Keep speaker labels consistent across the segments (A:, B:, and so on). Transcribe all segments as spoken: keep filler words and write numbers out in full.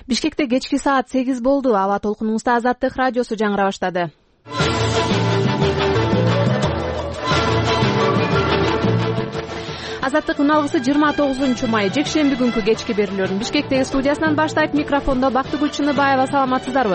A: Бишкекте кечки саат сегиз болду. Аба толкунуңузда Азаттык радиосу жаңыра баштады. Азаттыктын алгысы жыйырма тогузунчу май жекшемби күнкү кечки берүүлөрүн Бишкектеги студиясынан баштайт. Микрофондо Бактыгүл Чыныбаева. Саламатсыздарбы?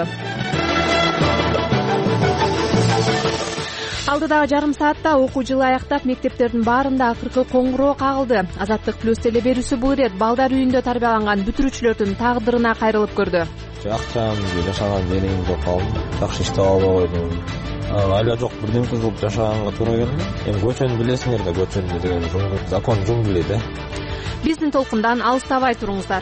A: Алдыдагы жарым саатта окуу жылы аяктап, мектептердин баарында акыркы коңгуроо кагылды. Азаттык плюс теле берүүсү бул ирет балдар үйүндө тарбияланган бүтүрүүчүлөрдүн тагдырына кайрылып көрдү.
B: Акчамды жашаган жерим жок калды. Жакшы иштеп албай койдум. Айла жок, бирдемке кылып жашаганга туура келди. Эми көчөнү билесиңер да, көчөнү деген закон жунгуле да.
A: Биздин толкундан алыстабай туруңуздар.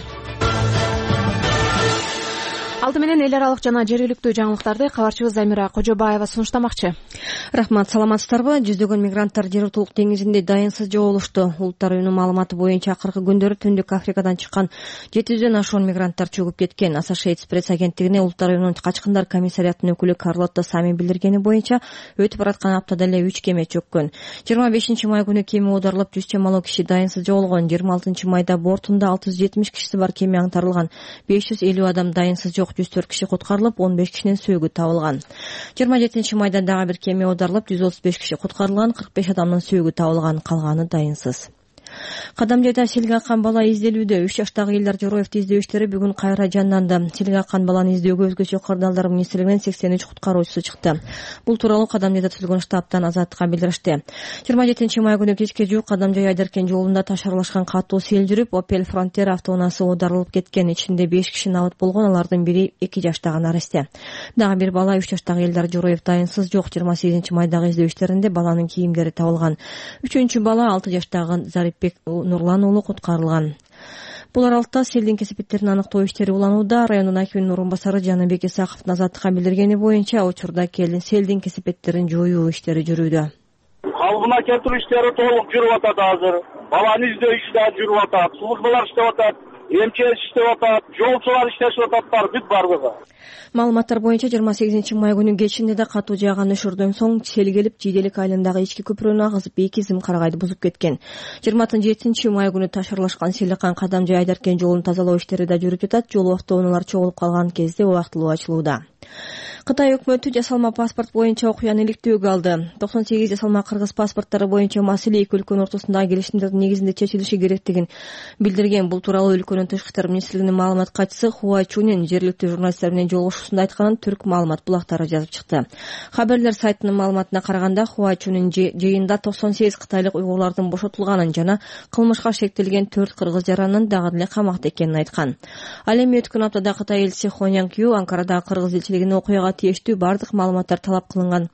A: Алды менен эл аралык жана жергиликтүү жаңылыктарды кабарчыбыз Замира Кожобаева сунуштамакчы.
C: Рахмат, саламатсыздарбы? Жүздөгөн мигранттар Жер утулук деңизинде дайынсыз жоголушту. Улуттар уюмунун маалыматы боюнча акыркы күндөрү Түндүк Африкадан чыккан жети жүздөн ашуун мигранттар чөгүп кеткен. Associated Press агенттигине Улуттар уюмунун качкындар комиссариятынын өкүлү Карлотта Сами билдиргени боюнча өтүп бараткан аптада эле үч кеме чөккөн. жыйырма бешинчи май күнү кеме оодарылып, жүз чамалуу киши дайынсыз жоголгон. жыйырма алтынчы майда бортунда алты жүз жетимиш кишиси бар кеме аңтарылган. беш жүз элүү адам дайынсыз жок, жүз төрт киши куткарылып, он беш кишинин сөөгү табылган. жыйырма жетинчи майда дагы бир кеме оодарылып, жүз отуз беш киши куткарылган, кырк беш адамдын сөөгү табылган, калганы дайынсыз. Кадамжайда селге аккан бала изделүүдө. үч жаштагы Элдар Жороевди издөө иштери бүгүн кайра жанданды. Селге аккан баланы издөөгө өзгөчө кырдаалдар министрлигинен сексен үч куткаруучусу чыкты. Бул тууралуу Кадамжайда түзүлгөн штабтан Азаттыкка билдиришти. жыйырма жетинчи май күнү кечке жуук Кадамжай Айдаркен жолунда ташарлашкан катуу сел жүрүп, Opel Frontier автоунаасы оодарылып кеткен. Ичинде беш киши набыт болгон, алардын бири эки жаштагы нарасте. Дагы бир бала үч жаштагы Элдар Жороев дайынсыз жок. жыйырма сегизинчи майдагы издөө иштеринде баланын кийимдери табылган. Үчүнчү бала алты жаштагы Зарипбек Нурлан уулу куткарылган. Бул аралыкта селдин кесепеттерин аныктоо иштери уланууда. Райондун акиминин орун басары Жаныбек Исаковдун Азаттыкка билдиргени боюнча, учурда келин селдин кесепеттерин жоюу иштери жүрүүдө.
D: Калыбына келтирүү иштери толук жүрүп атат азыр. Баланы издөө иши да жүрүп атат. Службалар иштеп атат. Эмчес иштеп атат, жолчулар иштешип ататтар, бүт бардыгы.
C: Маалыматтар боюнча жыйырма сегизинчи май күнү кечинде да катуу жааган өшөрдөн соң сел келип, Жиделик айылындагы ички көпүрөнү агызып, эки зым карагайды бузуп кеткен. жыйырма жетинчи май күнү ташарлашкан сел аккан Кадамжай Айдаркен жолун тазалоо иштери да жүрүп жатат. Жол автоунаалар чогулуп калган кезде убактылуу ачылууда. Кытай өкмөтү жасалма паспорт боюнча окуяны иликтөөгө алды. токсон сегиз жасалма кыргыз паспорттары боюнча маселе эки өлкөнүн ортосундагы келишимдердин негизинде чечилиши керектигин билдирген. Бул тууралуу өлкөнүн тышкы иштер министрлигинин маалымат катчысы Хуа Чунин жергиликтүү журналисттер менен жолугушуусунда айтканын Түрк маалымат булактары жазып чыкты. Хабарлер сайтынын маалыматына караганда, Хуа Чунин жыйында токсон сегиз кытайлык уйгурлардын бошотулганын жана кылмышка шектелген төрт кыргыз жаранын дагы эле камакта экенин айткан. Ал эми өткөн аптада Кытай элчиси Хоньян Кю Анкарадагы кыргыз элчилигине окуяга тийиштүү бардык маалыматтар талап кылынган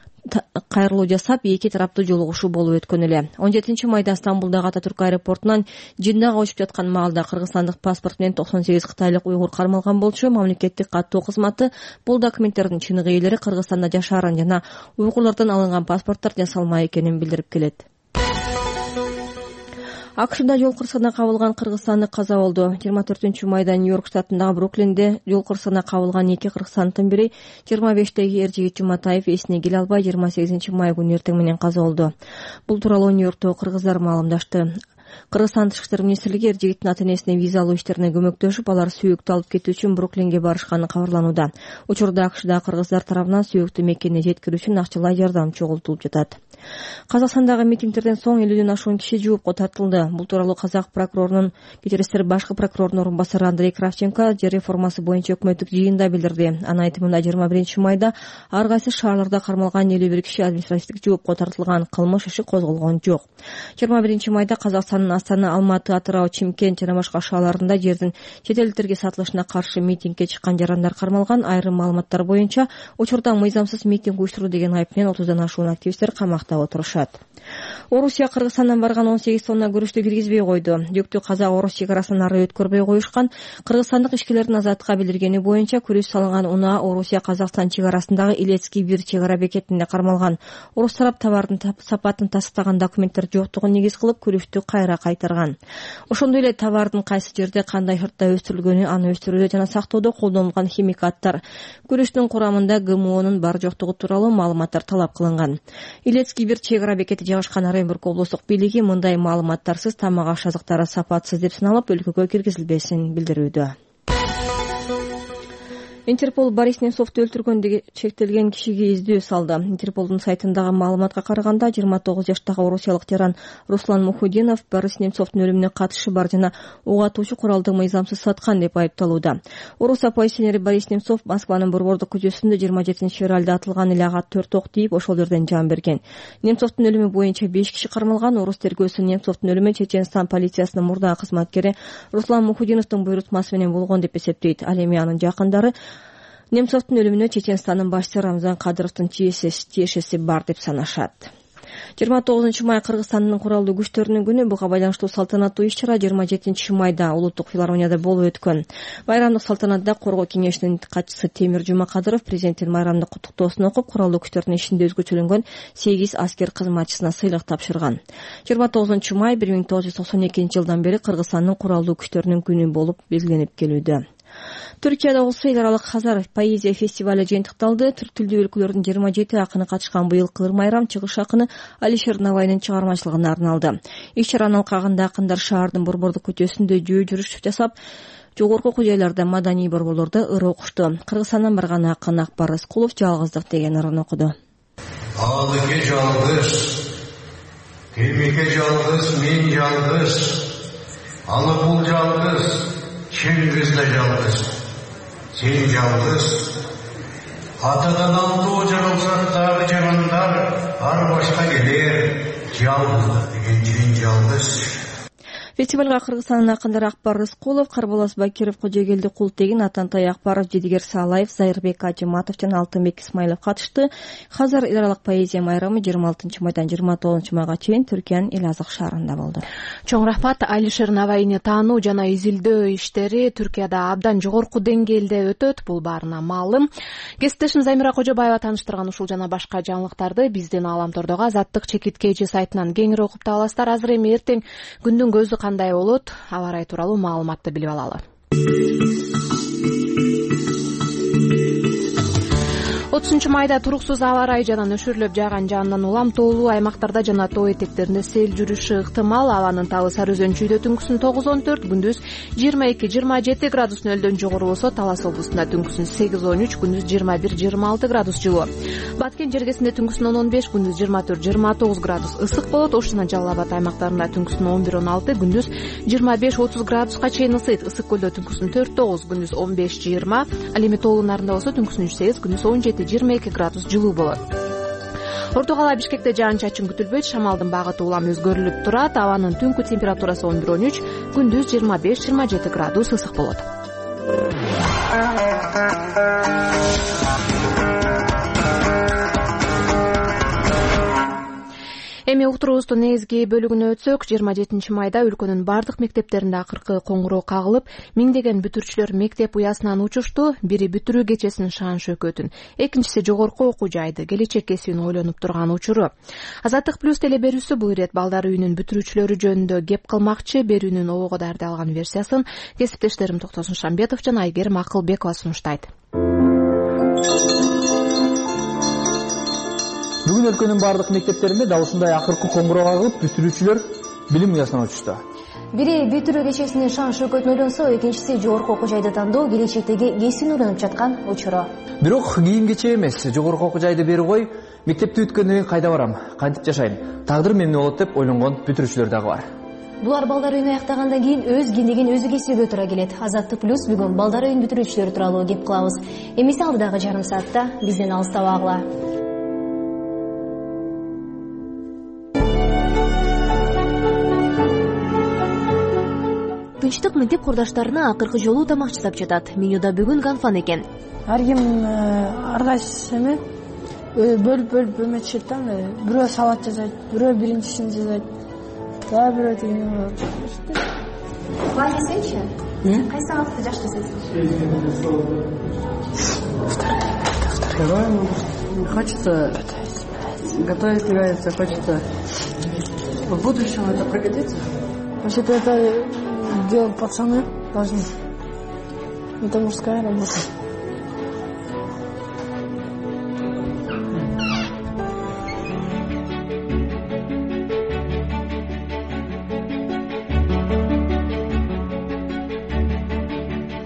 C: кайрылуу жасап, эки тараптуу жолугушуу болуп өткөн эле. он жетинчи майда Стамбулдагы Ататүрк аэропортунан Жиндага учуп жаткан маалда кыргызстандык паспорт менен токсон сегиз кытайлык уйгур кармалган болчу. Мамлекеттик каттоо кызматы бул документтердин чыныгы ээлери Кыргызстанда жашаарын жана уйгурлардан алынган паспорттор жасалма экенин билдирип келет. АКШда жол кырсыгына кабылган кыргызстандык каза болду. жыйырма төртүнчү майда Нью-Йорк штатындагы Бруклинде жол кырсыгына кабылган эки кыргызстандын бири жыйырма бештеги Эржигит Жуматаев эсине келе албай жыйырма сегизинчи май күнү эртең менен каза болду. Бул тууралуу Нью-Йорктогу кыргыздар маалымдашты. Кыргызстан тышкы иштер министрлиги Эржигиттин ата-энесине виза алуу иштерине көмөктөшүп, алар сүйөктү алып кетүү үчүн Бруклинге барышканы кабарланууда. Учурда АКШдагы кыргыздар тарабынан сүйөктү Меккене жеткирүү үчүн акчалай жардам чогултулуп жатат. Казакстандагы митингдерден соң элүүдөн ашуун киши жоопко тартылды. Бул тууралуу казак прокурорунун кечиресиздер башкы прокурорунун орун басары Андрей Кравченко жер реформасы боюнча өкмөттүк жыйында билдирди. Анын айтымында жыйырма биринчи майда ар кайсы шаарларда кармалган элүү бир киши административдик жоопко тартылган, кылмыш иши козголгон жок. жыйырма биринчи майда Казакстандын Астана, Алматы, Атырау, Чимкент жана башка шаарларында жердин чет элдиктерге сатылышына каршы митингге чыккан жарандар кармалган. Айрым маалыматтар боюнча учурда мыйзамсыз митинг уюштуруу деген айып менен отуздан ашуун активисттер камакта отурушат. Орусия Кыргызстандан барган он сегиз тонна күрүчтү киргизбей койду. Жүктү казак-орус чек арасынан ары өткөрбөй коюшкан. Кыргызстандык ишкерлердин Азаттыкка билдиргени боюнча күрүч салынган унаа Орусия Казакстан чек арасындагы Илецкий бир чек ара бекетинде кармалган. Орус тарап товардын сапатын тастыктаган документтер жоктугун негиз кылып күрүчтү кайра кайтарган. Ошондой эле товардын кайсы жерде кандай шартта өстүрүлгөнү, аны өстүрүүдө жана сактоодо колдонулган химикаттар, күрүчтүн курамында ГМОнун бар жоктугу тууралуу маалыматтар талап кылынган. Илецкий бир чек ара бекети жайгашкан Оренбург облустук бийлиги мындай маалыматтарсыз тамак аш азыктары сапатсыз деп саналып өлкөгө киргизилбесин билдирүүдө. Интерпол Борис Немцовду өлтүргөндө чектелген кишиге издөө салды. Интерполдун сайтындагы маалыматка караганда жыйырма тогуз жаштагы орусиялык тиран Руслан Мухудинов Борис Немцовдун өлүмүнө катышы бар жана ок атуучу куралды мыйзамсыз саткан деп айыпталууда. Орус оппозиционери Борис Немцов Москванын Борбордук көчөсүндө жыйырма жетинчи февралда атылган эле ага төрт ок тийип ошол жерден жан берген. Немцовдун өлүмү боюнча беш киши кармалган. Орус тергөөсү Немцовдун өлүмү Чеченстан полициясынын мурдагы кызматкери Руслан Мухудиновдун буйрутмасы менен болгон деп эсептейт. Ал эми анын жакындары Немцовдун өлүмүнө Чеченстандын башчысы Рамзан Кадыровдун тиешеси бар деп санашат. жыйырма тогузунчу май Кыргызстандын куралдуу күчтөрүнүн күнү. Буга байланыштуу салтанаттуу иш-чара жыйырма жетинчи майда Улуттук филармонияда болуп өткөн. Майрамдык салтанатта Коргоо кеңешинин катчысы Темир Жумакадыров президенттин майрамдык куттуктоосун окуп, куралдуу күчтөрдүн ишинде өзгөчөлөнгөн сегиз аскер кызматчысына сыйлык тапшырган. жыйырма тогузунчу май бир миң тогуз жүз токсон экинчи жылдан бери Кыргызстандын куралдуу күчтөрүнүн күнү болуп белгиленип келүүдө. Түркияда болсо эл аралык Хазар поэзия фестивали жыйынтыкталды. Түрк тилдүү өлкөлөрдүн жыйырма жети акыны катышкан быйылкы ыр майрам чыгыш акыны Алишер Навайнын чыгармачылыгына арналды. Иш-чаранын алкагында акындар шаардын Борбордук көчөсүндө жөө жүрүш жасап, жогорку окуу жайларда маданий борборлордо ыр окушту. Кыргызстандан барган акын Акбар Рыскулов жалгыздык деген ырын окуду.
E: Алыке жалгыз, кемеке жалгыз, мен жалгыз, алы бул жалгыз, Чеңгиз да жалгыз, сен жалгыз. Атадан алтоо жаралсак дагы жамандар ар башка келер, жалгыздык деген сен жалгыз.
C: Фестивалга Кыргызстандын акындары Акбар Рыскулов, Карбалас Бакиров, Кожогелди Култегин, Атантай Акбаров, Жедигер Салаев, Зайырбек Ажыматов жана Алтынбек Исмаилов катышты. Хазар эл аралык поэзия майрамы жыйырма алтынчы майдан жыйырма тогузунчу майга чейин Түркиянын Эл Азык шаарында болду.
A: Чоң рахмат. Алишер Навайны таануу жана изилдөө иштери Түркияда абдан жогорку деңгээлде өтөт. Бул баарына маалым. Кесиптешим Замира Кожобаева тааныштырган ушул жана башка жаңылыктарды биздин Ааламтордогу Азаттык чекиткейчи сайтынан кеңири окуп таба аласыздар. Азыр эми эртең күндүн көзү кандай болот, аба ырайы тууралуу маалыматты билип алалы. отузунчу майда туруксуз аба ырайы жана нөшөрлөп жааган жаандан улам тоолуу аймактарда жана тоо этектеринде сел жүрүшү ыктымал. Абанын табы Сары Өзөн чүйдө түнкүсүн тогуз он төрт, күндүз жыйырма эки жыйырма жети градус нөлдөн жогору болсо, Талас облусунда түнкүсүн сегиз он үч, күндүз жыйырма бир жыйырма алты градус жылуу. Баткен жергесинде түнкүсүн он он беш, күндүз жыйырма төрт жыйырма тогуз градус ысык болот. Ош жана Жалал Абад аймактарында түнкүсүн он бир он алты, күндүз жыйырма беш отуз градуска чейин ысыйт. Ысык көлдө түнкүсүн төрт тогуз, күндүз он беш жыйырма. Ал эми тоолуу нарында болсо түнкүсүн үч сегиз, күндүз он жети жыйырма эки градус жылуу болот. Орто кала Бишкекте жаан-чачын күтүлбөйт. Шамалдын багыты улам өзгөрүлүп турат. Абанын түнкү температурасы он бир он үч, күндүз жыйырма беш жыйырма жети градус ысык болот. Эми уктуруубуздун негизги бөлүгүнө өтсөк, жыйырма жетинчи майда өлкөнүн бардык мектептеринде акыркы коңгуроо кагылып, миңдеген бүтүрүүчүлөр мектеп уясынан учушту. Бири бүтүрүү кечесинин шаан шөкөтүн, экинчиси жогорку окуу жайды, келечек кесибин ойлонуп турган учуру. Азаттык плюс теле берүүсү бул ирет балдар үйүнүн бүтүрүүчүлөрү жөнүндө кеп кылмакчы. Берүүнүн обого даярдалган версиясын кесиптештерим Токтосун Шамбетов жана Айгерим Акылбекова сунуштайт.
F: Бүгүн өлкөнүн бардык мектептеринде дал ушундай акыркы коңгуроо кагылып, бүтүрүүчүлөр билим уясынан учушту.
G: Бири бүтүрүү кечесинин шаан шөкөтүн ойлонсо, экинчиси жогорку окуу жайды тандоо келечектеги кесибин ойлонуп жаткан учуру.
F: Бирок кийин кече эмес, жогорку окуу жайды берип кой, мектепти бүткөндөн кийин кайда барам, кантип жашайм, тагдырым эмне болот деп ойлонгон бүтүрүүчүлөр дагы бар.
G: Булар балдар үйүнү аяктагандан кийин өз киндигин өзү кесүүгө туура келет. Азаттык плюс бүгүн балдар үйүн бүтүрүүчүлөрү тууралуу кеп кылабыз. Эмесе алдыдагы жарым саатта бизден алыстабагыла. Тынчтык мектеп курдаштарына акыркы жолу тамак жасап жатат. Менюда бүгүн ганфан экен.
H: Ар ким ар кайсы эме бөлүп бөлүп эметишет да. Бирөө салат жасайт, бирөө биринчисин жасайт. Дагы бирөө тигини.
G: Ваня сенчи? Кайсы салатты жакшы жасайсың?
H: Второе. Хочется готовить, нравится, хочется. В будущем это пригодится. Вообще-то это делать пацаны должны. Это мужская работа.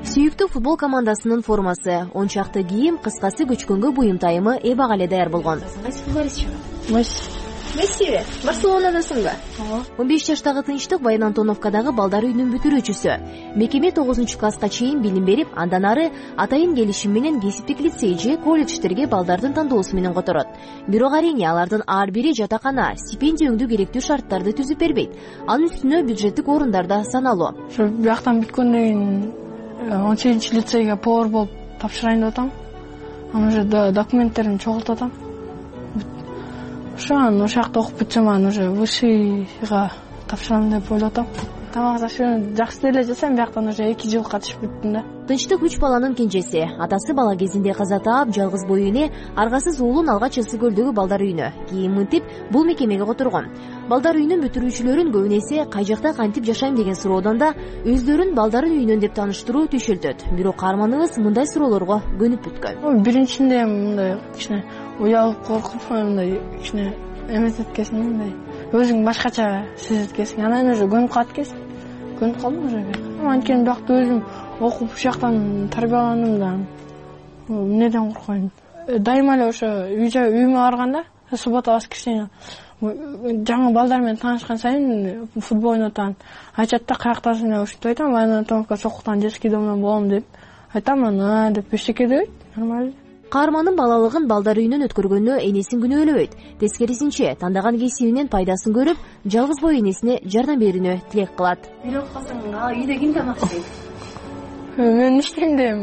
G: Сүйүктүү футбол командасынын формасы, он чакты кийим, кыскасы көчкөнгө буюм тайымы эбак эле даяр болгон.
H: Кайсы футболист чыгат? Месси.
G: Мессиби? Барселонадасыңбы? он беш жаштагы Тынчтык Баян Антоновкадагы балдар үйүнүн бүтүрүүчүсү. Мекеме тогузунчу класска чейин билим берип, андан ары атайын келишим менен кесиптик лицей же колледждерге балдардын тандоосу менен которот. Бирок арийне алардын ар бири жатакана, стипендия өңдүү керектүү шарттарды түзүп бербейт. Анын үстүнө бюджеттик орундар да саналуу.
H: Ошо бияктан бүткөндөн кийин он сегизинчи лицейге повар болуп тапшырайын деп атам. Анан уже документтеримди чогултуп атам. Ошо анан ошол жакта окуп бүтсөм анан уже высшийга тапшырам деп ойлоп атам. Тамак ашыгын жакшы эле жасайм, бияктан уже эки жыл катышып бүттүм да.
G: Тынчтык үч баланын кенжеси. Атасы бала кезинде каза таап, жалгыз бой эне аргасыз уулун алгач Ыссы көлдөгү балдар үйүнө, кийин мынтип бул мекемеге которгон. Балдар үйүнүн бүтүрүүчүлөрүн көбүнесе кай жакта кантип жашайм деген суроодон да өздөрүн балдарын үйүнөн деп тааныштыруу түшүлтөт. Бирок каарманыбыз мындай суроолорго көнүп бүткөн.
H: Биринчинде мындай кичине уялып, коркуп, мындай кичине эметет экенсиң, мындай өзүң башкача сезет экенсиң. Анан уже көнүп калат экенсиң. Көнүп калдым уже. Анткени бакта өзүм окуп ушул жактан тарбияландым да. Эмнеден коркойм? Дайыма эле ошо үйүмө барганда, суббота воскресенье жаңы балдар менен таанышкан сайын футбол ойноп атам. Айтат да каяктасың деп ушинтип айтам. Баян Антоновка Сокуктан детский домдон болом деп айтам. Ана деп эчтеке дебейт. Нормально.
G: Каармандын балалыгын балдар үйүнөн өткөргөнү энесин күнөөлөбөйт. Тескерисинче, тандаган кесибинен пайдасын көрүп, жалгыз бой энесине жардам берүүнү тилек кылат.
I: Бирок калсаң, үйдө ким тамак жейт?
H: Мен иштейм дейм.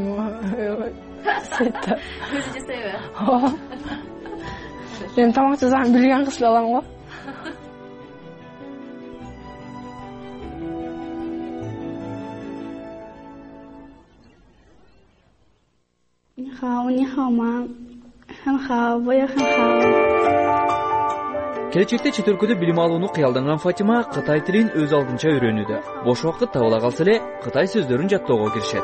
I: Өзү жасайбы?
H: Ооба. Мен тамак жасаган билген кыз балам го.
F: Келечекте чет өлкөдө билим алууну кыялданган Фатима Кытай тилин өз алдынча үйрөнүүдө. Бош убакыт табыла калса эле Кытай сөздөрүн жаттоого киришет.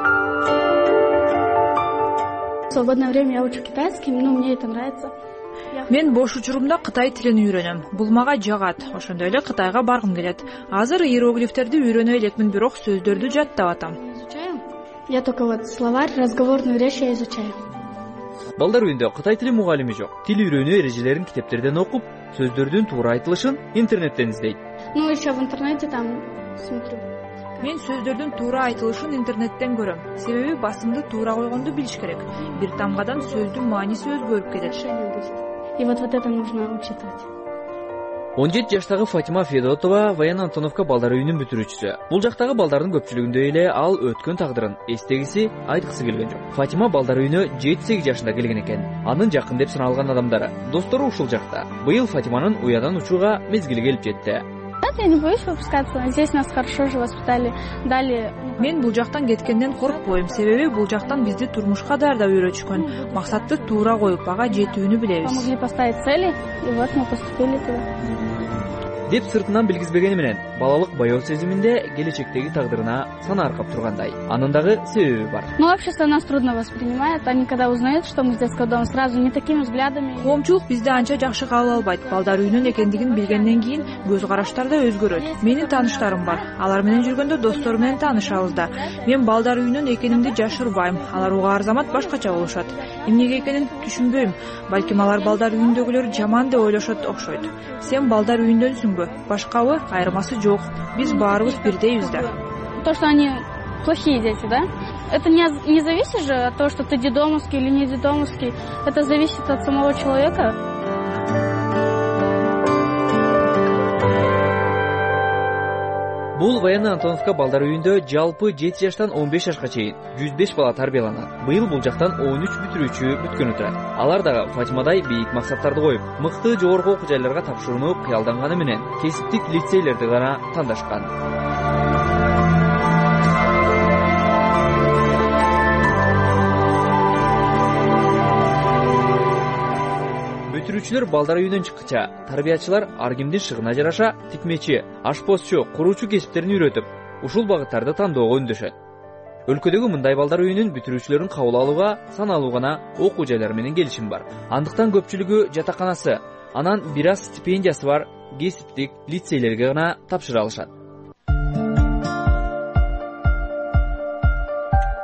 J: В свободное время я учу китайский, ну мне это нравится.
K: Мен бош учурумда Кытай тилин үйрөнөм. Бул мага жагат. Ошондой эле Кытайга баргым келет. Азыр иероглифтерди үйрөнө элекмин, бирок сөздөрдү жаттап атам.
J: Я только вот словарь, разговорную речь я изучаю.
F: Балдар үйүндө Кытай тили мугалими жок. Тил үйрөнүү эрежелерин китептерден окуп, сөздөрдүн туура айтылышын интернеттен издейт.
J: Ну еще в интернете там смотрю.
K: Мен сөздөрдүн туура айтылышын интернеттен көрөм. Себеби басымды туура койгонду билиш керек. Бир тамгадан сөздүн мааниси өзгөрүп кетет.
J: И вот вот это нужно учитывать.
F: он жети жаштагы Фатима Федотова Баян Антоновка балдар үйүнүн бүтүрүүчүсү. Бул жактагы балдардын көпчүлүгүндөй эле ал өткөн тагдырын эстегиси, айткысы келген жок. Фатима балдар үйүнө жети сегиз жашында келген экен. Анын жакын деп саналган адамдары, достору ушул жакта. Быйыл Фатиманын уядан учууга мезгили келип жетти.
J: Я не боюсь выпускаться. Здесь нас хорошо же воспитали, дали.
K: Мен бул жактан кеткенден коркпойм, себеби бул жактан бизди турмушка даярдап үйрөтүшкөн. Максатты туура коюп, ага жетүүнү билебиз.
J: Помогли поставить цели, и вот мы поступили туда.
F: Деп сыртынан билгизбегени менен балалык баяу сезиминде келечектеги тагдырына сана аркап тургандай. Анын дагы себеби бар.
J: Ну, общество нас трудно воспринимает. Они когда узнают, что мы с детского дома, сразу не такими взглядами.
K: Коомчулук бизди анча жакшы кабыл албайт. Балдар үйүнүн экендигин билгенден кийин көз караштар да өзгөрөт. Менин тааныштарым бар. Алар менен жүргөндө достор менен таанышабыз да. Мен балдар үйүнөн экенимди жашырбайм. Алар угаар замат башкача болушат. Эмнеге экенин түшүнбөйм. Балким алар балдар үйүндөгүлөр жаман деп ойлошот окшойт. Сен балдар үйүндөнсүңбү? Башкабы айырмасы жок. Биз баарыбыз бирдейбиз да.
J: То, что они плохие дети, да? Это не, не зависит же от того, что ты детдомовский или не детдомовский. Это зависит от самого человека.
F: Бул Баян Антоновка балдар үйүндө жалпы жети жаштан он беш жашка чейин жүз беш бала тарбияланат. Быйыл бул жактан он үч бүтүрүүчү бүткөн турат. Алар дагы Фатимадай бийик максаттарды коюп, мыкты жогорку окуу жайларга тапшырууну кыялданганы менен кесиптик лицейлерди гана тандашкан. Бүтүрүүчүлөр балдар үйүнөн чыккыча тарбиячылар ар кимдин шыгына жараша тикмечи, ашпозчу, куруучу кесиптерин үйрөтүп, ушул багыттарды тандоого үндөшөт. Өлкөдөгү мындай балдар үйүнүн бүтүрүүчүлөрүн кабыл алууга саналуу гана окуу жайлар менен келишим бар. Андыктан көпчүлүгү жатаканасы, анан бир аз стипендиясы бар кесиптик лицейлерге гана тапшыра алышат.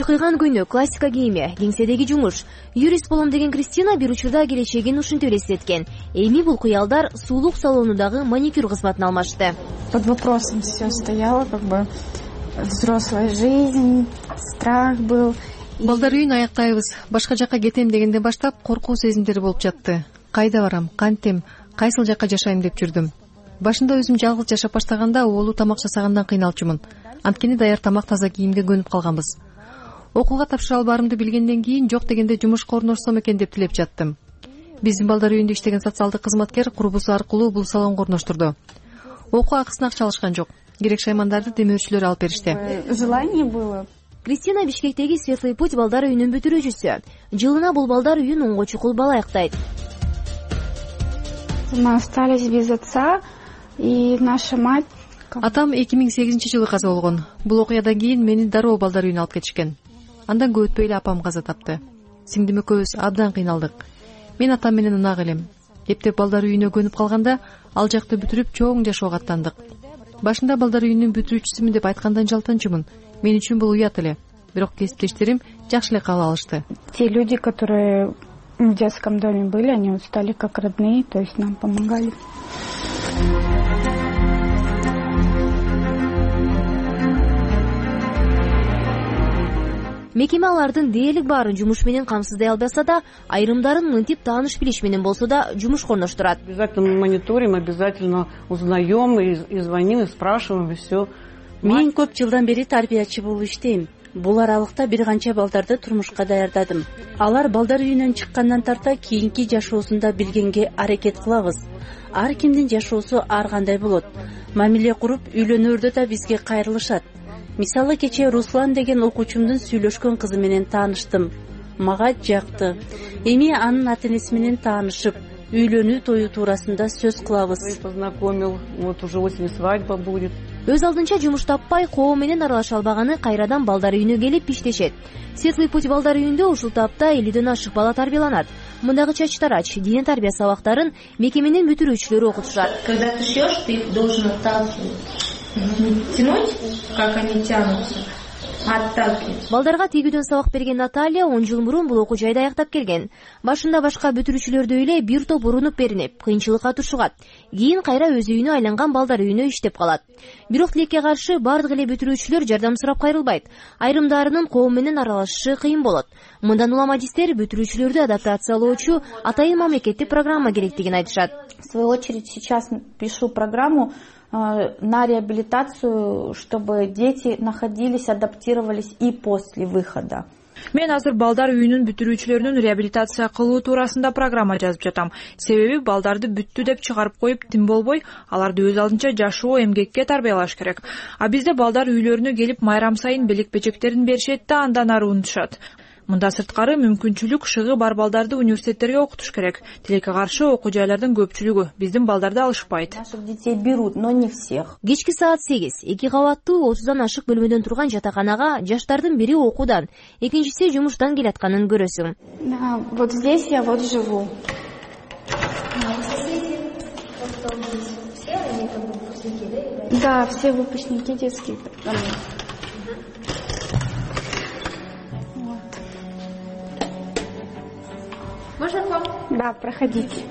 G: Акыйган көйнөк, классика кийими, кеңседеги жумуш. Юрист болом деген Кристина бир учурда келечегин ушинтип элестеткен. Эми бул кыялдар суулук салонундагы маникюр кызматын алмашты.
L: Под вопросом все стояло, как бы взрослая жизнь, страх был.
A: Балдар үйүн аяктайбыз. Башка жакка кетем дегенден баштап коркуу сезимдери болуп жатты. Кайда барам, кантем, кайсыл жакка жашайм деп жүрдүм. Башында өзүм жалгыз жашап баштаганда оолу тамак жасагандан кыйналчумун. Анткени даяр тамак, таза кийимге көнүп калганбыз. Окууга тапшыра албаарымды билгенден кийин жок дегенде жумушка орношсом экен деп тилеп жаттым. Биздин балдар үйүндө иштеген социалдык кызматкер курбусу аркылуу бул салонго орноштурду. Окуу акысын акча алышкан жок. Керек шаймандарды демөөрчүлөр алып беришти.
L: Желание было.
G: Кристина Бишкектеги Светлый путь балдар үйүнүн бүтүрүүчүсү. Жылына бул балдар үйүн онго чукул бала аяктайт.
L: Мы остались без отца, и наша мать.
A: Атам эки миң сегизинчи жылы каза болгон. Бул окуядан кийин мени дароо балдар үйүнө алып кетишкен. Андан көп өтпөй эле апам каза тапты. Сиңдим экөөбүз абдан кыйналдык. Мен атам менен унак элем. Эптеп балдар үйүнө көнүп калганда ал жакты бүтүрүп чоң жашоого аттандык. Башында балдар үйүнүн бүтүрүүчүсүмүн деп айткандан жалтынчумун. Мен үчүн бул уят эле. Бирок кесиптештерим жакшы эле кабыл алышты.
L: Те люди, которые в детском доме были, они стали как родные, то есть нам помогали.
G: Мекеме алардын дээрлик баарын жумуш менен камсыздай албаса да, айрымдарын мынтип тааныш билиш менен болсо да жумушка орноштурат.
M: Обязательно мониторим, обязательно узнаем и звоним, и спрашиваем, и все.
N: Мен көп жылдан бери тарбиячы болуп иштейм. Бул аралыкта бир канча балдарды турмушка даярдадым. Алар балдар үйүнөн чыккандан тарта кийинки жашоосунда билгенге аракет кылабыз. Ар кимдин жашоосу ар кандай болот. Мамиле куруп үйлөнөрдө да бизге кайрылышат. Мисалы кечээ Руслан деген окуучумдун сүйлөшкөн кызы менен тааныштым. Мага жакты. Эми анын ата-энеси менен таанышып, үйлөнүү тою туурасында сөз кылабыз.
M: Познакомил, вот уже осенью свадьба будет.
G: Өз алдынча жумуш таппай, коом менен аралаша албаганы кайрадан балдар үйүнө келип иштешет. Светлый путь балдар үйүндө ушул тапта элүүдөн ашык бала тарбияланат. Мындагы чачтарач, дене тарбия сабактарын мекеменин бүтүрүүчүлөрү окутушат.
O: Когда ты шьешь, ты должен отталкивать. Тянуть, как они тянутся.
G: Балдарга тигүүдөн сабак берген Наталья он жыл мурун бул окуу жайды аяктап келген. Башында башка бүтүрүүчүлөрдөй эле бир топ урунуп беринип, кыйынчылыкка турушат. Кийин кайра өз үйүнө айланган балдар үйүнө иштеп калат. Бирок тилекке каршы бардык эле бүтүрүүчүлөр жардам сурап кайрылбайт. Айрымдарынын коом менен аралашышы кыйын болот. Мындан улам адистер бүтүрүүчүлөрдү адаптациялоочу атайын мамлекеттик программа керектигин айтышат.
L: В свою очередь сейчас пишу программу на реабилитацию, чтобы дети находились, адаптировались и после выхода.
K: Мен азыр балдар үйүнүн бүтүрүүчүлөрүнүн реабилитация кылуу туурасында программа жазып жатам. Себеби балдарды бүттү деп чыгарып коюп тим болбой, аларды өз алдынча жашоо, эмгекке тарбиялаш керек. А бизде балдар үйлөрүнө келип майрам сайын белек-бечектерин беришет да андан ары унутушат. Мында сырткары мүмкүнчүлүк шыгы бар балдарды университеттерге окутуш керек. Тилекке каршы окуу жайлардын көпчүлүгү биздин балдарды алышпайт.
L: Наших детей берут, но не всех.
G: Кечки саат сегиз, эки кабаттуу отуздан ашык бөлмөдөн турган жатаканага жаштардын бири окуудан, экинчиси жумуштан келатканын көрөсүң.
L: Да, вот здесь я вот живу. Да, все выпускники детские программы.
O: Можно к вам?
L: Да, проходите.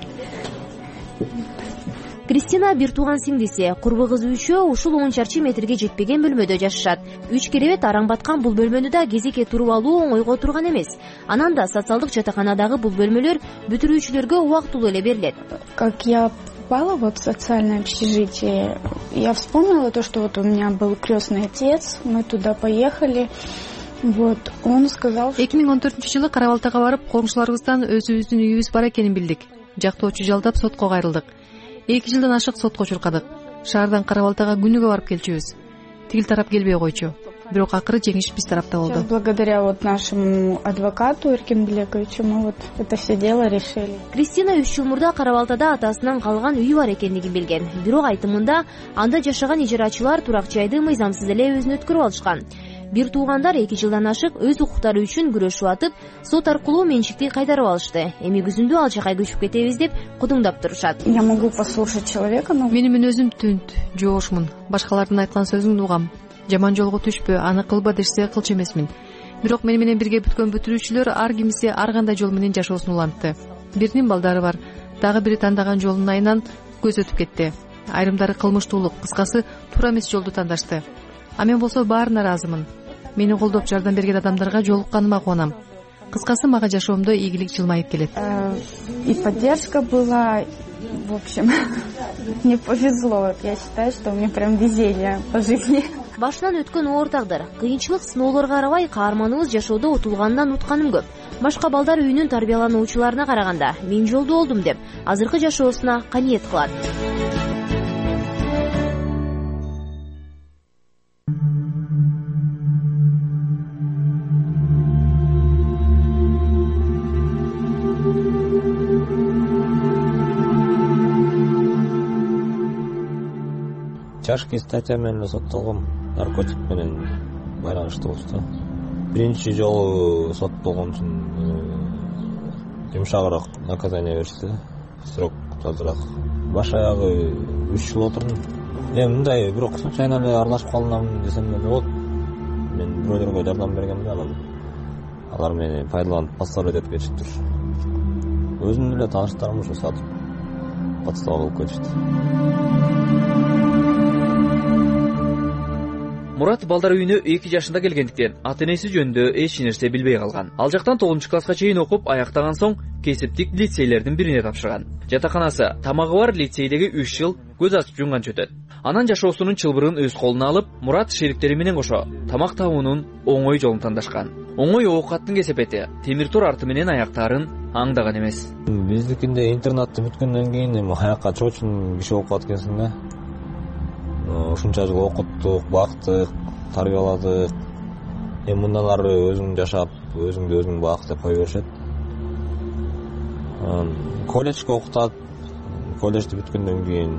G: Кристина бир тууган сиңдиси, курбу кызы үчөө ушул он чарчы метрге жетпеген бөлмөдө жашашат. Үч керебет араң баткан бул бөлмөнү да кезекке туруп алуу оңойго турган эмес. Анан да социалдык жатаканадагы бул бөлмөлөр бүтүрүүчүлөргө убактылуу эле берилет.
L: Как я попала вот в социальное общежитие, я вспомнила то, что вот у меня был крестный отец, мы туда поехали. Вот, он сказал,
A: эки миң он төртүнчү жылы Карабалтага барып, коңшуларыбыздан өзүбүздүн үйүбүз бар экенин билдик. Жактоочу жалдап сотко кайрылдык. эки жылдан ашык сотко чуркадык. Шаардан Карабалтага күнүгө барып келчүбүз. Тигил тарап келбей койчу. Бирок акыры жеңиш биз тарапта болду.
L: Благодаря вот нашему адвокату Эркин Белековичу мы вот это все дело решили.
G: Кристина үч жыл мурда Карабалтада атасынан калган үйү бар экендигин билген. Бирок айтымында анда жашаган ижарачылар турак жайды мыйзамсыз эле өзүнө өткөрүп алышкан. Бир туугандар эки жылдан ашык өз укуктары үчүн күрөшүп атып, сот аркылуу менчикти кайтарып алышты. Эми күзүндө ал жака көчүп кетебиз деп кудуңдап турушат.
L: Я могу послушать человека, но
A: мени мен өзүм түнт, жоошмун. Башкалардын айткан сөзүн угам. Жаман жолго түшпө, аны кылба дешсе кылчу эмесмин. бирок мени менен бирге бүткөн бүтүрүүчүлөр ар кимиси ар кандай жол менен жашоосун улантты. Биринин балдары бар, дагы бири тандаган жолунун айынан көз өтүп кетти. Айрымдары кылмыштуулук, кыскасы туура эмес жолду тандашты. А мен болсо баарына ыраазымын. Мени колдоп жардам берген адамдарга жолукканыма кубанам. Кыскасы мага жашоомдо ийгилик жылмайып келет.
L: И поддержка была, в общем, мне повезло. Я считаю, что у меня прям везение по жизни.
G: Башынан өткөн оор тагдыр, кыйынчылык, сыноолорго карабай каарманыбыз жашоодо утулганынан утканым көп. Башка балдар үйүнүн тарбиялануучуларына караганда мен жолдо болдум деп азыркы жашоосуна каниет кылат.
B: Тяжкий статья менен соттолгом, наркотик менен байланыштуу болчу. Биринчи жолу соттолгон үчүн жумшагыраак наказание беришти, срок азыраак. Баш аягы үч жыл отурдум. Эми мындай бирок случайно эле аралашып калдым десем деле болот. Мен бирөөлөргө жардам бергем да, анан алар мени пайдаланып подставлять этип кетиптир. Өзүмдүн эле тааныштарым ушу сатып подстава кылып кетишти.
F: Мурат балдар үйүнө эки жашында келгендиктен ата энеси жөнүндө эч нерсе билбей калган. Ал жактан тогузунчу класска чейин окуп, аяктаган соң кесиптик лицейлердин бирине тапшырган. Жатаканасы тамагы бар лицейдеги үч жыл көз ачып жумганча өтөт. Анан жашоосунун чылбырын өз колуна алып, Мурат шериктери менен кошо тамак табуунун оңой жолун тандашкан. Оңой оокаттын кесепети темир тор арты менен аяктаарын аңдаган эмес.
B: Биздикинде интернатты бүткөндөн кийин эми аякка чоочун киши болуп калат экенсиң да. Ушунча жыл окуттук, бактык, тарбияладык. Эми мындан ары өзүң жашап, өзүңдү өзүң бак деп кое беришет. Колледжге окутат. Колледжди бүткөндөн кийин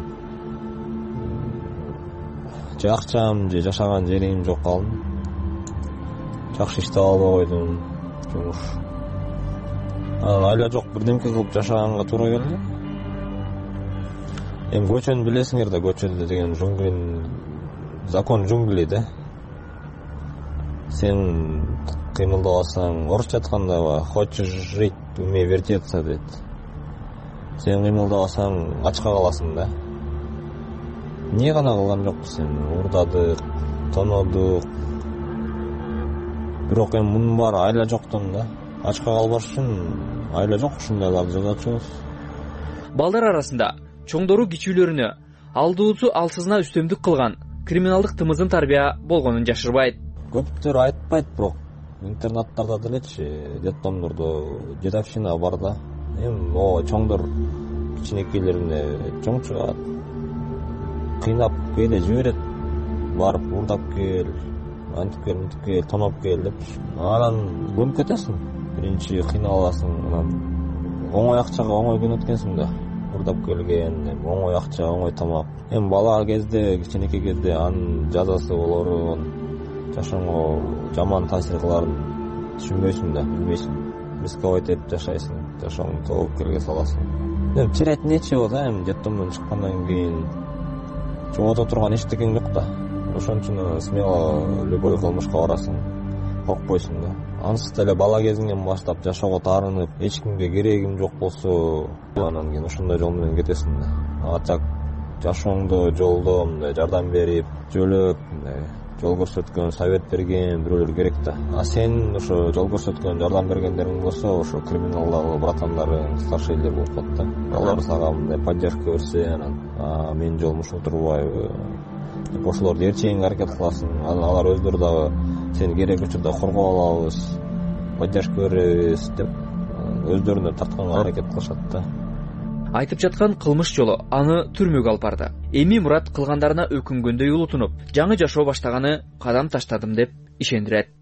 B: же акчам, же жашаган жерим жок калдым. Жакшы иштеп албай койдум. Жумуш. Анан айла жок бирдемке кылып жашаганга туура келди. Эми көчөнү билесиңер да, көчөдө деген жунгулин закон жунгли да. Сен кыймылдабасаң, орусча айтканда хочешь жить, умей вертеться дейт. Сен кыймылдабасаң ачка каласың да. Эмне гана кылган жокпуз эми, урдадык, тонодук. Бирок эми мунун баары айла жоктон да. Ачка калбаш үчүн айла жок, ушундайларды жазачубуз.
F: Балдар арасында чоңдору кичүүлөрүнө алдуусу алсызына үстөмдүк кылган криминалдык тымызын тарбия болгонун жашырбайт.
B: Көптөр айтпайт, бирок интернаттарда делечи, детдомдордо дедовщина бар да. Эми о чоңдор кичинекейлерине чоң чыгат. Кыйнап келе жиберет. Барып урдап кел, антип кел, мынтип кел, тоноп кел деп. Анан көнүп кетесиң. Биринчи кыйналасың, анан оңой акчага оңой күн өткөнсүң да. Урдап келген, оңой акча, оңой тамак. Эми бала кезде, кичинекей кезде анын жазасы болорун, жашооңо жаман таасир кыларын түшүнбөйсүң да, билбейсиң. Рисковать этип жашайсың, жашооңду тобокелге саласың. Эми терять нечего да, эми детдомдон чыккандан кийин жогото турган эчтекең жок да. Ошон үчүн смело любой кылмышка барасың, коркпойсуң да. Ансыз деле бала кезиңден баштап жашоого таарынып, эч кимге керегим жок болсо, анан кийин ошондой жол менен кетесиң да. Ачак жашооңдо жолдо мындай жардам берип, жөлөп, мындай жол көрсөткөн, совет берген бирөөлөр керек да. А сен ошо жол көрсөткөн, жардам бергендериң болсо, ошо криминалдагы братандарың, старшейлер болуп калат да. Алар сага мындай поддержка берсе, анан менин жолум ушул турбайбы деп ошолорду эрчеңге аракет кыласың. Анан алар өздөрү дагы сени керек учурда коргоп алабыз, поддержка беребиз деп өздөрүнө тартканга аракет кылышат да.
F: Айтып жаткан кылмыш жолу аны түрмөгө алып барды. Эми Мурат кылгандарына өкүнгөндөй улутунуп, жаңы жашоо баштаганы кадам таштадым деп ишендирет.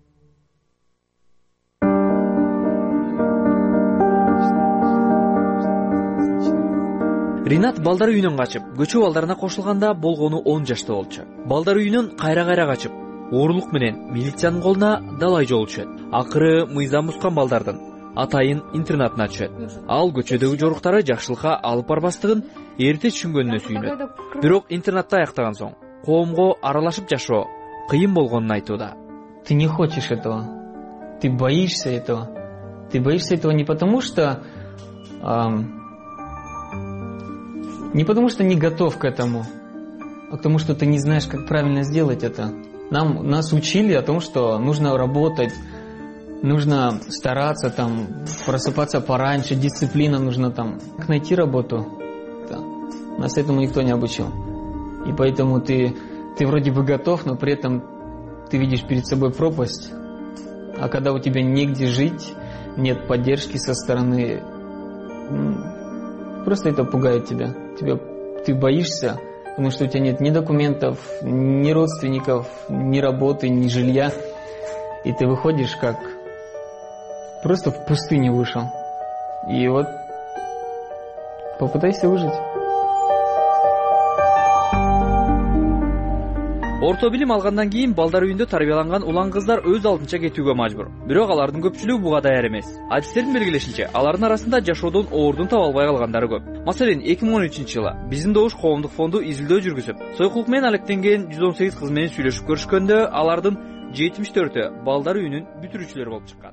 F: Ринат балдар үйүнөн качып, көчө балдарына кошулганда болгону он жашта болчу. Балдар үйүнөн кайра-кайра качып, оорлук менен милициянын колуна далай жол түшөт. Акыры мыйзам бускан балдардын атайын интернатына түшөт. Ал көчөдөгү жоруктары жакшылыкка алып барбастыгын эрте түшүнгөнүнө сүйүнөт. Бирок интернатта аяктаган соң коомго аралашып жашоо кыйын болгонун айтууда.
P: Ты не хочешь этого? ты боишься этого. Ты боишься этого не потому, что эм, не потому, что не готов к этому, а потому, что ты не знаешь, как правильно сделать это. Нам, нас учили о том, что нужно работать, нужно стараться, там, просыпаться пораньше, дисциплина нужна там. Как найти работу? Да. Нас этому никто не обучил. И поэтому ты, ты вроде бы готов, но при этом ты видишь перед собой пропасть. А когда у тебя негде жить, нет поддержки со стороны, просто это пугает тебя. тебя. Ты боишься, потому что у тебя нет ни документов, ни родственников, ни работы, ни жилья. И ты выходишь как просто в пустыню вышел. И вот попытайся выжить.
F: Орто билим алгандан кийин балдар үйүндө тарбияланган улан кыздар өз алдынча кетүүгө мажбур. Бирок алардын көпчүлүгү буга даяр эмес. Адистердин белгилешинче, алардын арасында жашоодон оордун таба албай калгандары көп. Маселен, эки миң он үчүнчү жылы Биздин добуш коомдук фонду изилдөө жүргүзүп, сойкулук менен алектенген жүз он сегиз кыз менен сүйлөшүп көрүшкөндө, алардын жетимиш төртү балдар үйүнүн бүтүрүүчүлөрү болуп чыккан.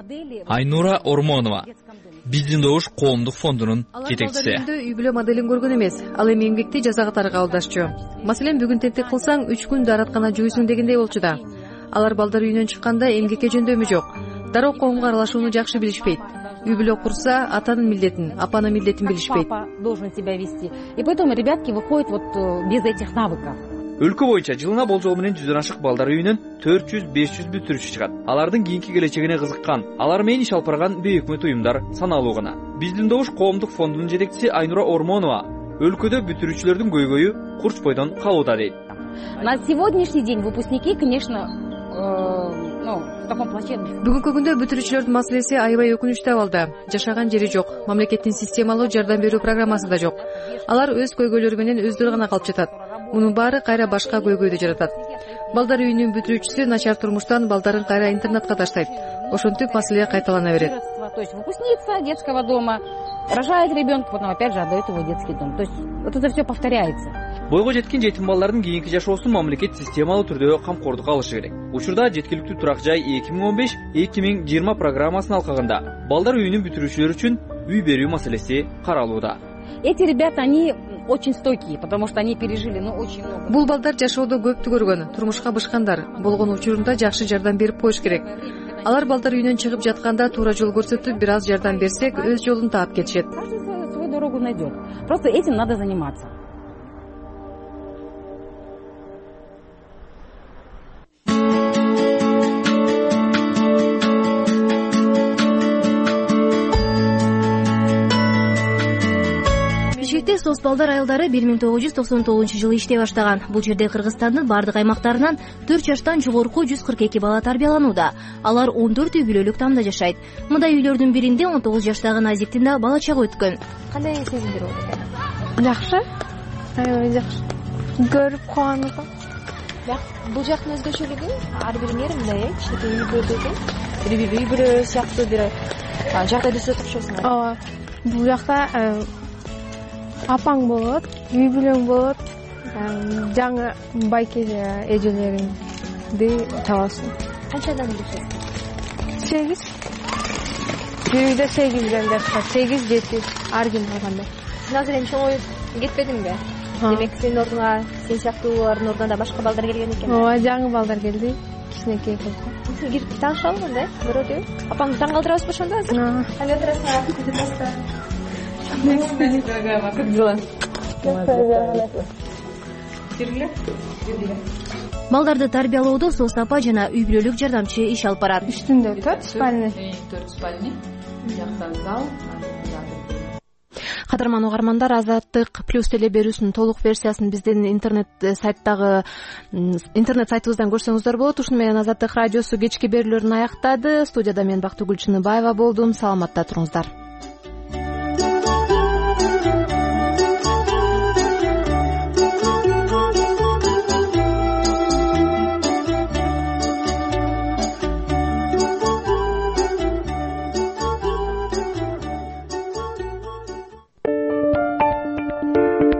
F: Айнура Ормонова, Биздин добуш коомдук фондунун жетекчиси.
Q: Алар балдар үйүндө үй бүлө моделин көргөн эмес, ал эми эмгекти жаза катары кабылдашчу. Маселен, бүгүн тентек кылсаң үч күн даараткана жуйсуң дегендей болчу да. Алар балдар үйүнөн чыкканда эмгекке жөндөмү жок. Дароо коомго аралашууну жакшы билишпейт. Үй бүлө курса, атанын милдетин, апанын милдетин билишпейт.
R: Папа должен себя вести. И поэтому ребятки выходят вот без этих навыков.
F: Өлкө боюнча жылына болжол менен жүздөн ашык балдар үйүнөн төрт жүз беш жүз бүтүрүүчү чыгат. Алардын кийинки келечегине кызыккан, алар менен иш алып барган бейөкмөт уюмдар саналуу гана. Биздин добуш коомдук фондунун жетекчиси Айнура Ормонова өлкөдө бүтүрүүчүлөрдүн көйгөйү Курчбойдон калууда дейт.
R: На сегодняшний день выпускники, конечно, ну, в таком плачевном.
Q: Бүгүнкү күндө бүтүрүүчүлөрдүн маселеси аябай өкүнүчтүү абалда. Жашаган жери жок, мамлекеттин системалуу жардам берүү программасы да жок. Алар өз көйгөйлөрү менен өздөрү гана калып жатат. Мунун баары кайра башка көйгөйдү жаратат. Балдар үйүнүн бүтүрүүчүсү начар турмуштан балдарын кайра интернатка таштайт. Ошентип маселе кайталана берет.
R: То есть выпускница детского дома рожает ребенка, потом опять же отдает его в детский дом. То есть вот это все повторяется.
F: Бойго жеткен жетим балдардын кийинки жашоосун мамлекет системалуу түрдө камкордукка алышы керек. Учурда жеткиликтүү турак жай эки миң он беш эки миң жыйырма программасынын алкагында балдар үйүнүн бүтүрүүчүлөр үчүн үй берүү маселеси каралууда.
R: Эти ребята, они очень стойкие, потому что они пережили, ну, очень много.
Q: Бул балдар жашоодо көптү көргөн, турмушка бышкандар. Болгон учурунда жакшы жардам берип коюш керек. Алар балдар үйүнөн чыгып жатканда туура жол көрсөтүп, бир аз жардам берсек, өз жолун таап кетишет.
R: Каждый свою дорогу найдет. Просто этим надо заниматься.
G: Бишкекте соц балдар айылдары бир миң тогуз жүз токсон тогузунчу жылы иштей баштаган. Бул жерде Кыргызстандын бардык аймактарынан төрт жаштан жогорку жүз кырк эки бала тарбияланууда. Алар он төрт үй бүлөлүк тамда жашайт. Мындай үйлөрдүн биринде он тогуз жаштагы Назиктин да бала чагы өткөн.
H: Кандай сезимдер болду? Жакшы. Аябай жакшы. Көрүп кубанып.
I: Бул жактын өзгөчөлүгү ар бир мындай э кичинекей үй бүлө бир бир үй бүлө сыяктуу бир жагдайда өтүп турушасың.
H: Ооба. Бул жакта апаң болот, үй бүлөң болот, жаңы байке эжелериңди табасың.
I: Канча адам жашайт?
H: Сегиз. Бир үйдө сегизден жашайт. Сегиз жети ар ким калганда.
I: Сен азыр эми чоңоюп кетпедиңби? Демек сенин ордуңа сен сыяктуулардын ордуна да башка балдар келген экен.
H: Ооба, жаңы балдар келди. Кичинекей кыз.
I: Сен кирип таанышабы да? Көрөдү. Апаңды таң калтырабызбы ошондо азыр? Кандай турасың? Как дела?
G: Балдарды тарбиялоодо соц апа жана үй бүлөлүк жардамчы иш алып барат.
H: Үстүндө төрт спальня.
O: төрт спальня. Жакта зал.
A: Кадырман угармандар, Азаттык плюс теле берүүсүнүн толук версиясын биздин интернет сайттагы интернет сайтыбыздан көрсөңүздөр болот. Ушуну менен Азаттык радиосу кечки берүүлөрүн аяктады. Студияда мен Бактыгүл Чыныбаева болдум. Саламатта туруңуздар.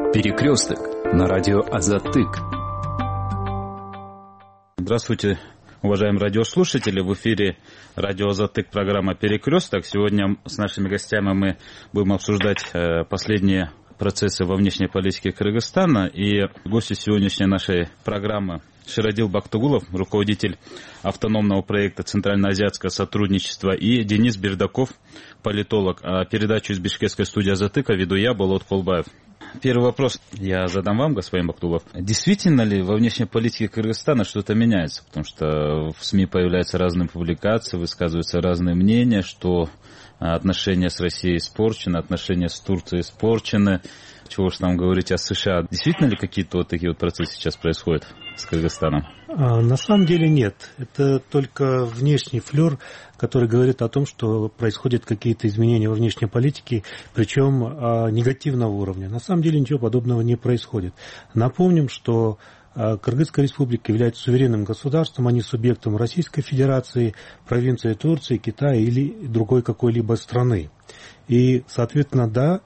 S: Перекресток на радио Азаттык.
T: Здравствуйте,
S: Уважаемые радиослушатели, в эфире радио «Затык», программа «Перекресток». Сегодня с нашими гостями мы будем обсуждать последние процессы во внешней политике Кыргызстана. И гости сегодняшней нашей программы Ширадил Бактугулов, руководитель автономного проекта «Центральноазиатское сотрудничество», и Денис Бердаков, политолог. А передачу из бишкекской студии «Затыка» веду я, Болот Колбаев. Первый вопрос я задам вам, господин Бактугулов. Действительно ли во внешней политике Кыргызстана что-то меняется? Потому что в СМИ появляются разные публикации, высказываются разные мнения, что отношения с Россией испорчены, отношения с Турцией испорчены. Чего уж там говорить о США. Действительно ли какие-то вот такие вот процессы сейчас происходят с Кыргызстаном?
T: А, на самом деле нет. Это только внешний флер, который говорит о том, что происходят какие-то изменения во внешней политике, причем а, негативного уровня. На самом деле ничего подобного не происходит. Напомним, что а, Кыргызская республика является суверенным государством, а не субъектом Российской Федерации, провинции Турции, Китая или другой какой-либо страны. И, соответственно, да,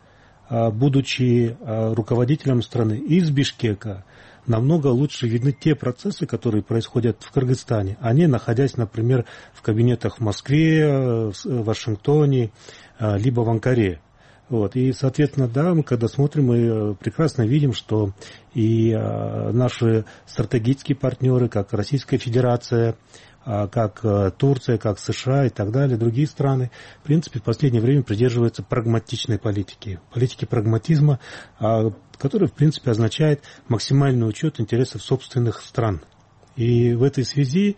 T: будучи руководителем страны из Бишкека, намного лучше видны те процессы, которые происходят в Кыргызстане, а не находясь, например, в кабинетах в Москве, в Вашингтоне, либо в Анкаре. Вот. И, соответственно, да, мы когда смотрим, мы прекрасно видим, что и наши стратегические партнеры, как Российская Федерация, как Турция, как США и так далее, другие страны, в принципе, в последнее время придерживаются прагматичной политики. Политики прагматизма, которая, в принципе, означает максимальный учет интересов собственных стран. И в этой связи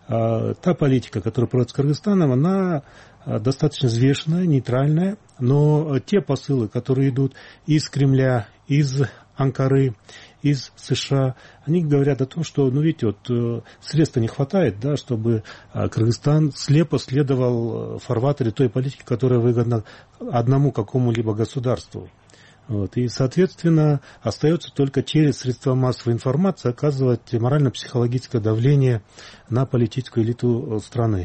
T: та политика, которая проводится Кыргызстаном, она достаточно взвешенная, нейтральная, но те посылы, которые идут из Кремля, из Анкары, из США, они говорят о том, что, ну, видите, вот средств не хватает, да, чтобы Кыргызстан слепо следовал в фарватере той политики, которая выгодна одному какому-либо государству. Вот. И, соответственно, остается только через средства массовой информации оказывать морально-психологическое давление на политическую элиту страны.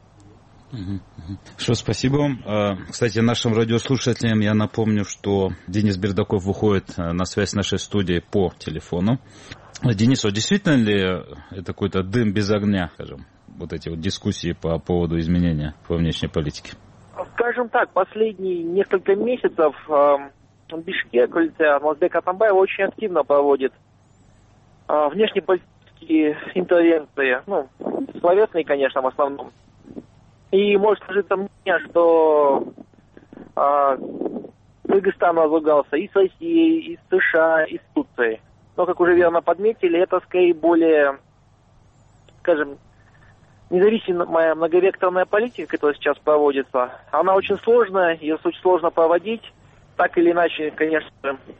S: Что, спасибо вам. Кстати, нашим радиослушателям я напомню, что Денис Бердаков выходит на связь с нашей студией по телефону. Денис, вот действительно ли это какой-то дым без огня, скажем, вот эти вот дискуссии по поводу изменения во внешней политике?
U: Скажем так, последние несколько месяцев э, Бишкек, Алмазбек Атамбаев очень активно проводит э, внешнеполитические интервенции, ну, словесные, конечно, в основном. И может сложиться мнение, что э, Кыргызстан разругался и с Россией, и с США, и с Турцией. Но, как уже верно подметили, это скорее более, скажем, независимая многовекторная политика, которая сейчас проводится. Она очень сложная, ее очень сложно проводить. Так или иначе, конечно,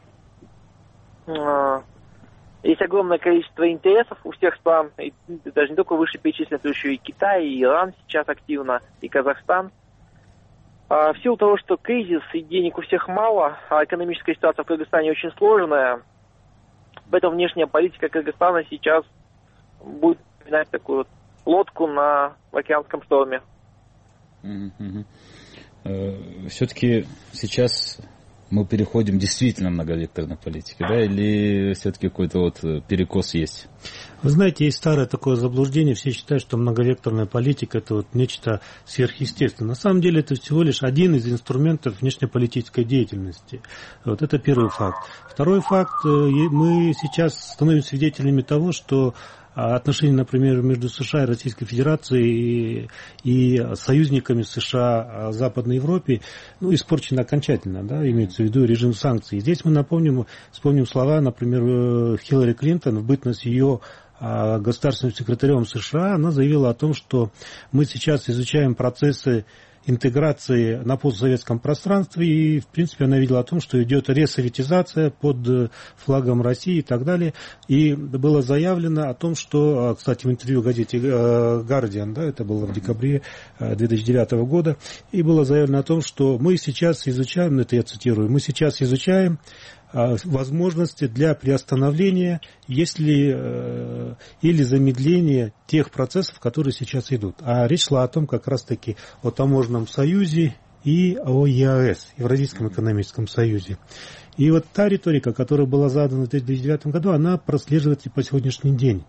U: э, есть огромное количество интересов у всех стран, и даже не только вышеперечисленных, но еще и Китай, и Иран сейчас активно, и Казахстан. А в силу того, что кризис и денег у всех мало, а экономическая ситуация в Кыргызстане очень сложная, поэтому внешняя политика Кыргызстана сейчас будет напоминать такую вот лодку на океанском шторме.
S: Mm-hmm. Uh, все-таки сейчас мы переходим действительно многовекторной политике, да, или все-таки какой-то вот перекос есть?
T: Вы знаете, есть старое такое заблуждение, все считают, что многовекторная политика – это вот нечто сверхъестественное. На самом деле это всего лишь один из инструментов внешнеполитической деятельности. Вот это первый факт. Второй факт, мы сейчас становимся свидетелями того, что отношения, например, между США и Российской Федерацией и, и союзниками США в Западной Европе, ну, испорчены окончательно, да, имеется в виду режим санкций. И здесь мы напомним, вспомним слова, например, Хиллари Клинтон в бытность ее государственным секретарем США. Она заявила о том, что мы сейчас изучаем процессы интеграции на постсоветском пространстве, и, в принципе, она видела о том, что идет ресоветизация под флагом России и так далее. И было заявлено о том, что, кстати, в интервью в газете «Гардиан», да, это было в декабре две тысячи девятого года, и было заявлено о том, что мы сейчас изучаем, это я цитирую, мы сейчас изучаем возможности для приостановления, если, э, или замедления тех процессов, которые сейчас идут. А речь шла о том, как раз-таки о таможенном союзе и о ЕАЭС, Евразийском экономическом союзе. И вот та риторика, которая была задана в две тысячи девятом году, она прослеживается и по сегодняшний день.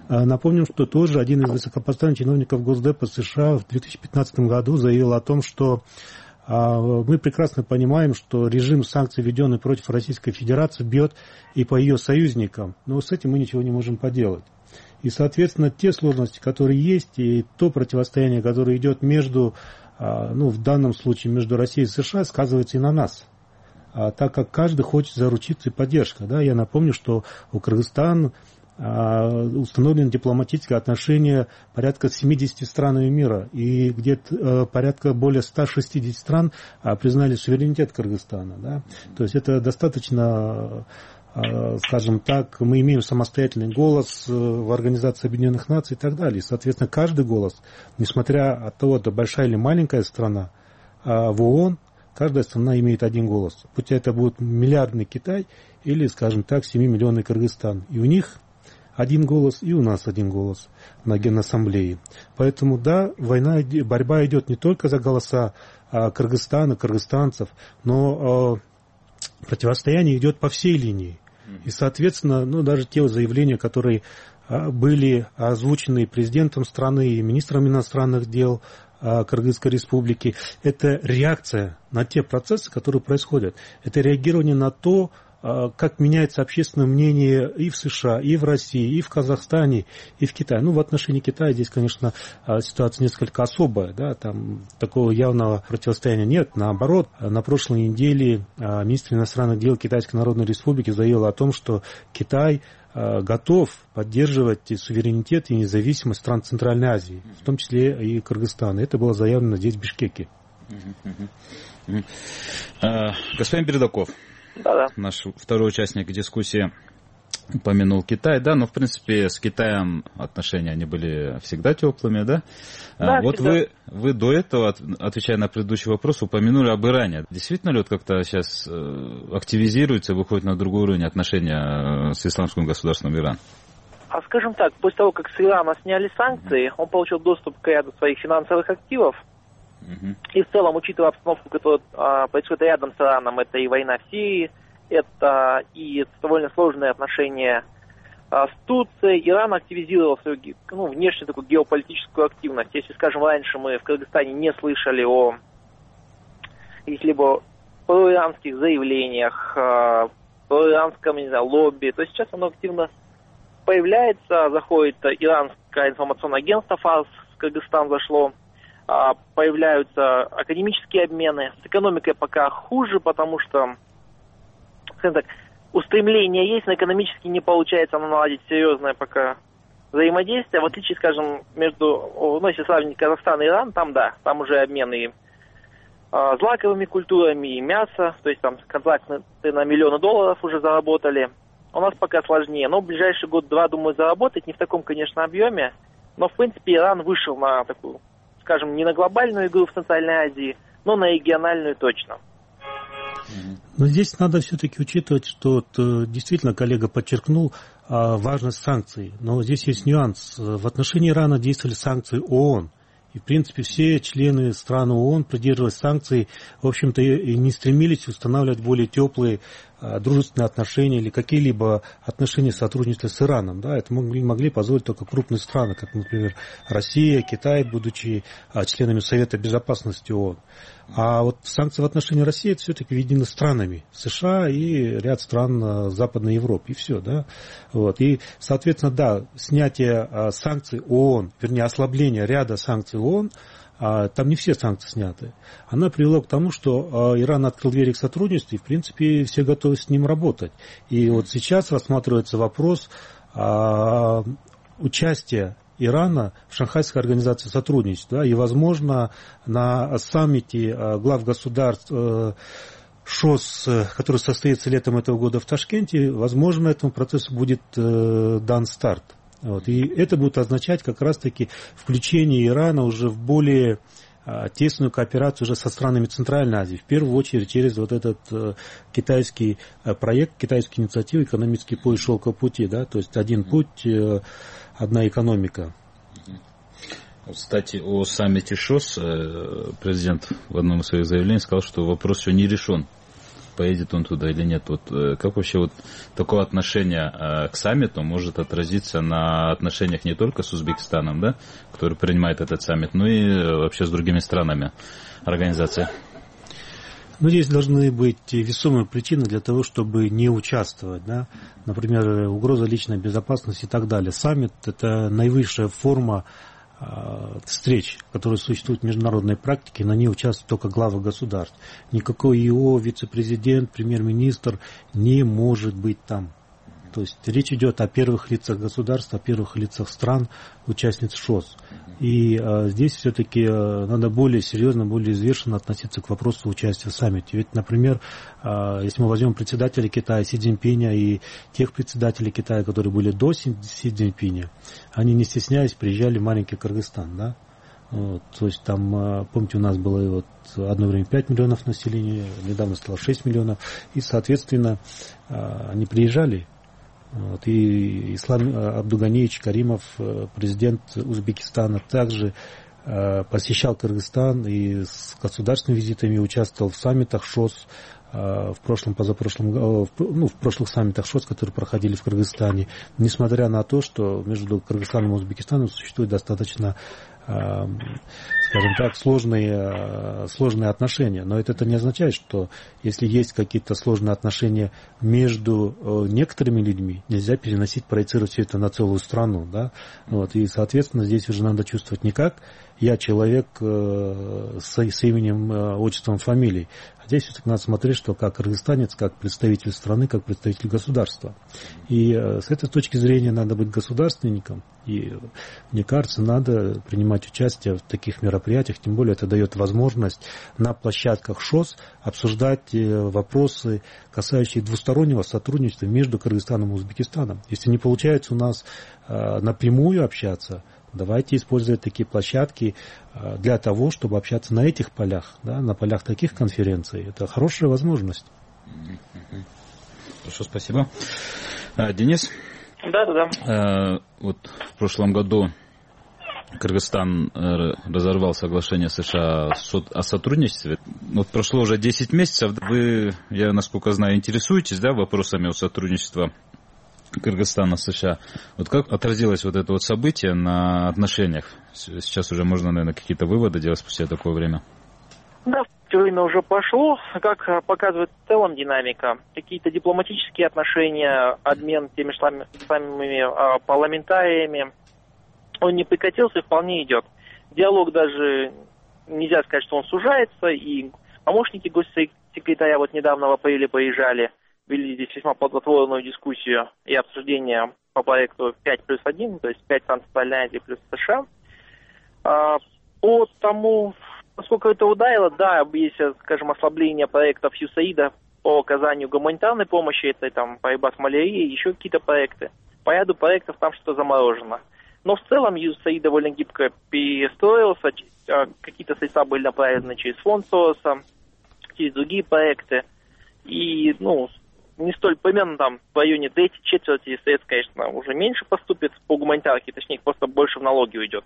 T: Напомним, что тоже один из высокопоставленных чиновников Госдепа США в две тысячи пятнадцатом году заявил о том, что мы прекрасно понимаем, что режим санкций, введенный против Российской Федерации, бьет и по ее союзникам, но с этим мы ничего не можем поделать. И, соответственно, те сложности, которые есть, и то противостояние, которое идет между, ну, в данном случае между Россией и США, сказывается и на нас, так как каждый хочет заручиться поддержкой. Да? Я напомню, что у Кыргызстана установлены дипломатические отношения порядка семидесяти странами мира, и где-то порядка более ста шестидесяти стран признали суверенитет Кыргызстана. Да? То есть это достаточно, скажем так, мы имеем самостоятельный голос в Организации Объединенных Наций и так далее. И, соответственно, каждый голос, несмотря от того, это большая или маленькая страна, в ООН каждая страна имеет один голос. Будь это будет миллиардный Китай или, скажем так, семимиллионный Кыргызстан. И у них один голос, и у нас один голос на Генассамблее. Поэтому, да, война, борьба идет не только за голоса Кыргызстана, кыргызстанцев, но противостояние идет по всей линии. И, соответственно, ну, даже те заявления, которые были озвучены президентом страны и министром иностранных дел Кыргызской республики, это реакция на те процессы, которые происходят. Это реагирование на то, как меняется общественное мнение и в США, и в России, и в Казахстане, и в Китае. Ну, в отношении Китая здесь, конечно, ситуация несколько особая, да, там такого явного противостояния нет. Наоборот, на прошлой неделе министр иностранных дел Китайской Народной Республики заявил о том, что Китай готов поддерживать суверенитет и независимость стран Центральной Азии, в том числе и Кыргызстана. Это было заявлено здесь, в Бишкеке.
S: Господин Бердаков,
U: Да-да.
S: наш второй участник дискуссии упомянул Китай, да, но в принципе с Китаем отношения они были всегда теплыми, да?
U: Да,
S: а, вот
U: всегда.
S: вы, вы до этого, отвечая на предыдущий вопрос, упомянули об Иране. Действительно ли вот как-то сейчас активизируется, выходит на другой уровень отношения с исламским государством Иран?
U: А скажем так, после того, как с Ирана сняли санкции, он получил доступ к ряду своих финансовых активов. Uh-huh. И в целом, учитывая обстановку, которая а, происходит рядом с Ираном, это и война в Сирии, это и довольно сложные отношения а, с Турцией, Иран активизировал свою, ну, внешнюю такую геополитическую активность. Если, скажем, раньше мы в Кыргызстане не слышали о каких-либо проиранских заявлениях, а, проиранском, не знаю, лобби, то сейчас оно активно появляется, заходит иранское информационное агентство ФАРС, в Кыргызстан зашло, появляются академические обмены. С экономикой пока хуже, потому что, скажем так, устремление есть, но экономически не получается наладить серьезное пока взаимодействие. В отличие, скажем, между, ну, если сравнить Казахстан и Иран, там, да, там уже обмены а, злаковыми культурами и мясо, то есть там контракты на миллионы долларов уже заработали. У нас пока сложнее, но в ближайший год-два, думаю, заработать, не в таком, конечно, объеме, но, в принципе, Иран вышел на такую, скажем, не на глобальную игру в Центральной Азии, но на региональную точно.
T: Но здесь надо все-таки учитывать, что вот, действительно коллега подчеркнул важность санкций. Но здесь есть нюанс. В отношении Ирана действовали санкции ООН. И, в принципе, все члены стран ООН, придерживаясь санкций, в общем-то, и не стремились устанавливать более теплые дружественные отношения или какие-либо отношения сотрудничества с Ираном. Да, это могли, могли позволить только крупные страны, как, например, Россия, Китай, будучи членами Совета Безопасности ООН. А вот санкции в отношении России это все-таки введены странами США и ряд стран Западной Европы. И все, да. Вот. И, соответственно, да, снятие санкций ООН, вернее, ослабление ряда санкций ООН, там не все санкции сняты. Она привела к тому, что Иран открыл двери к сотрудничеству, и, в принципе, все готовы с ним работать. И вот сейчас рассматривается вопрос участия Ирана в Шанхайской организации сотрудничества. Да, и, возможно, на саммите глав государств ШОС, который состоится летом этого года в Ташкенте, возможно, этому процессу будет дан старт. Вот. И это будет означать как раз-таки включение Ирана уже в более а, тесную кооперацию уже со странами Центральной Азии, в первую очередь через вот этот а, китайский а, проект, китайскую инициативу «Экономический пояс шелкового пути», да, то есть один путь, а, одна экономика.
S: Кстати, о саммите ШОС президент в одном из своих заявлений сказал, что вопрос еще не решен. поедет он туда или нет. Вот как вообще вот такое отношение к саммиту может отразиться на отношениях не только с Узбекистаном, да, который принимает этот саммит, но и вообще с другими странами организации?
T: Ну, здесь должны быть весомые причины для того, чтобы не участвовать, да? Например, угроза личной безопасности и так далее. Саммит – это наивысшая форма э, встреч, которые существуют в международной практике, на ней участвуют только главы государств. Никакой ИО, вице-президент, премьер-министр не может быть там. То есть речь идет о первых лицах государств, о первых лицах стран, участниц ШОС. И э, здесь все-таки э, надо более серьезно, более взвешенно относиться к вопросу участия в саммите. Ведь, например, э, если мы возьмем председателя Китая Си Цзиньпиня и тех председателей Китая, которые были до Си, Си Цзиньпиня, они, не стесняясь, приезжали в маленький Кыргызстан, да? Вот, то есть там, помните, у нас было вот одно время пять миллионов населения, недавно стало шесть миллионов, и, соответственно, э, они приезжали. Вот, и Ислам Абдуганиевич Каримов, президент Узбекистана, также э, посещал Кыргызстан и с государственными визитами участвовал в саммитах ШОС, э, в прошлом, позапрошлом, э, в, ну, в прошлых саммитах ШОС, которые проходили в Кыргызстане, несмотря на то, что между Кыргызстаном и Узбекистаном существует достаточно, скажем так, сложные, сложные отношения. Но это, это не означает, что если есть какие-то сложные отношения между некоторыми людьми, нельзя переносить, проецировать все это на целую страну. Да? Вот, и, соответственно, здесь уже надо чувствовать не как я человек с, с именем, отчеством, фамилией. А здесь все-таки надо смотреть, что как кыргызстанец, как представитель страны, как представитель государства. И с этой точки зрения надо быть государственником. И, мне кажется, надо принимать участие в таких мероприятиях, тем более это дает возможность на площадках ШОС обсуждать вопросы, касающиеся двустороннего сотрудничества между Кыргызстаном и Узбекистаном. Если не получается у нас напрямую общаться, давайте использовать такие площадки для того, чтобы общаться на этих полях, да, на полях таких конференций. Это хорошая возможность.
S: Хорошо, спасибо. Денис?
U: Да, да, да.
S: Вот в прошлом году Кыргызстан разорвал соглашение США о сотрудничестве. Вот прошло уже десять месяцев. Вы, я насколько знаю, интересуетесь, да, вопросами сотрудничества Кыргызстана с США. Вот как отразилось вот это вот событие на отношениях? Сейчас уже можно, наверное, какие-то выводы делать спустя такое время.
U: Да, время уже пошло. Как показывает в целом динамика, какие-то дипломатические отношения, обмен теми же самыми, самыми а, парламентариями, он не прекратился и вполне идет. Диалог даже, нельзя сказать, что он сужается, и помощники госсекретаря вот недавно в апреле поезжали, вели здесь весьма плодотворную дискуссию и обсуждение по проекту пять плюс один, то есть пять Центральной Азии плюс США. А, по тому, насколько это ударило, да, есть, скажем, ослабление проектов ЮСАИДа по оказанию гуманитарной помощи, это там борьба с малярией, еще какие-то проекты. По ряду проектов там что-то заморожено. Но в целом ЮСАИД довольно гибко перестроился, какие-то средства были направлены через фонд Сороса, через другие проекты. И, ну, не столь, примерно там в районе трети, четверти средств, конечно, уже меньше поступит по гуманитарке, точнее, просто больше в налоги уйдет.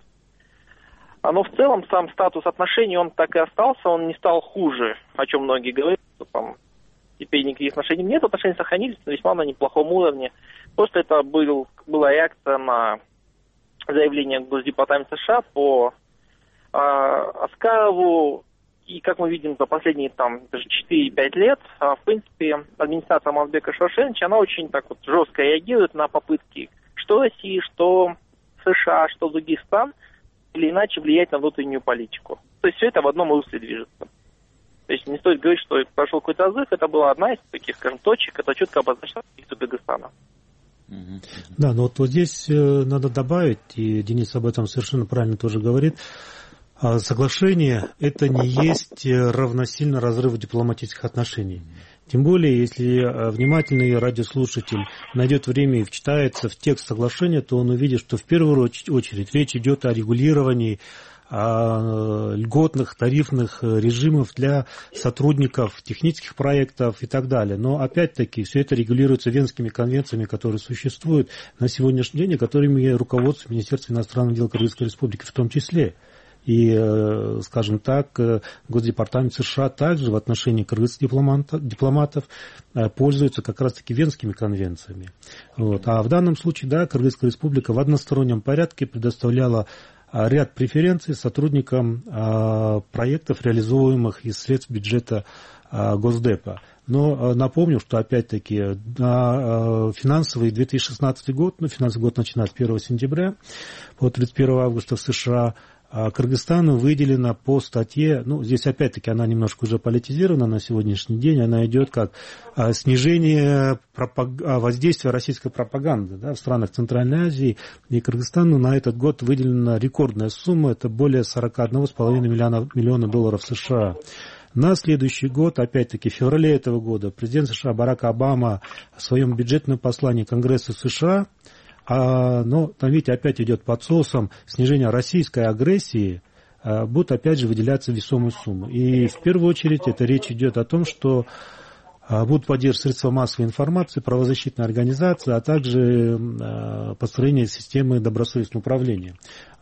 U: Но в целом сам статус отношений, он так и остался, он не стал хуже, о чем многие говорят, что там теперь никаких отношений нет, отношения сохранились на весьма на неплохом уровне. Просто это был, была реакция на заявление Госдепартамента США по э, Аскарову. И, как мы видим, за последние там даже четыре-пять лет, в принципе, администрация Алмазбека Шаршеновича, она очень так вот жестко реагирует на попытки что России, что США, что других стран, или иначе влиять на внутреннюю политику. То есть все это в одном русле движется. То есть не стоит говорить, что прошел какой-то разрыв, это была одна из таких, скажем, точек, которая четко обозначала позицию Кыргызстана.
T: Да, но вот, вот здесь надо добавить, и Денис об этом совершенно правильно тоже говорит, соглашение – это не есть равносильно разрыву дипломатических отношений. Тем более, если внимательный радиослушатель найдет время и вчитается в текст соглашения, то он увидит, что в первую очередь речь идет о регулировании о льготных тарифных режимов для сотрудников технических проектов и так далее. Но опять-таки все это регулируется Венскими конвенциями, которые существуют на сегодняшний день, и которыми руководствует Министерство иностранных дел Кыргызской Республики в том числе. И, скажем так, Госдепартамент США также в отношении кыргызских дипломатов, дипломатов пользуется как раз-таки Венскими конвенциями. Вот. А в данном случае, да, Кыргызская республика в одностороннем порядке предоставляла ряд преференций сотрудникам проектов, реализуемых из средств бюджета Госдепа. Но напомню, что опять-таки на финансовый две тысячи шестнадцатый год, ну, финансовый год начинается с первого сентября по тридцать первого августа в США, Кыргызстану выделено по статье, ну, здесь опять-таки она немножко уже политизирована на сегодняшний день, она идет как снижение пропаг... воздействия российской пропаганды, да, в странах Центральной Азии, и Кыргызстану на этот год выделена рекордная сумма, это более сорок один целых пять десятых миллиона, миллиона долларов США. На следующий год, опять-таки в феврале этого года, президент США Барак Обама в своем бюджетном послании Конгрессу США, А, но там, видите, опять идет под соусом снижение российской агрессии, а, будут опять же выделяться весомые суммы. И в первую очередь это речь идет о том, что а, будут поддерживать средства массовой информации, правозащитные организации, а также а, построение системы добросовестного управления.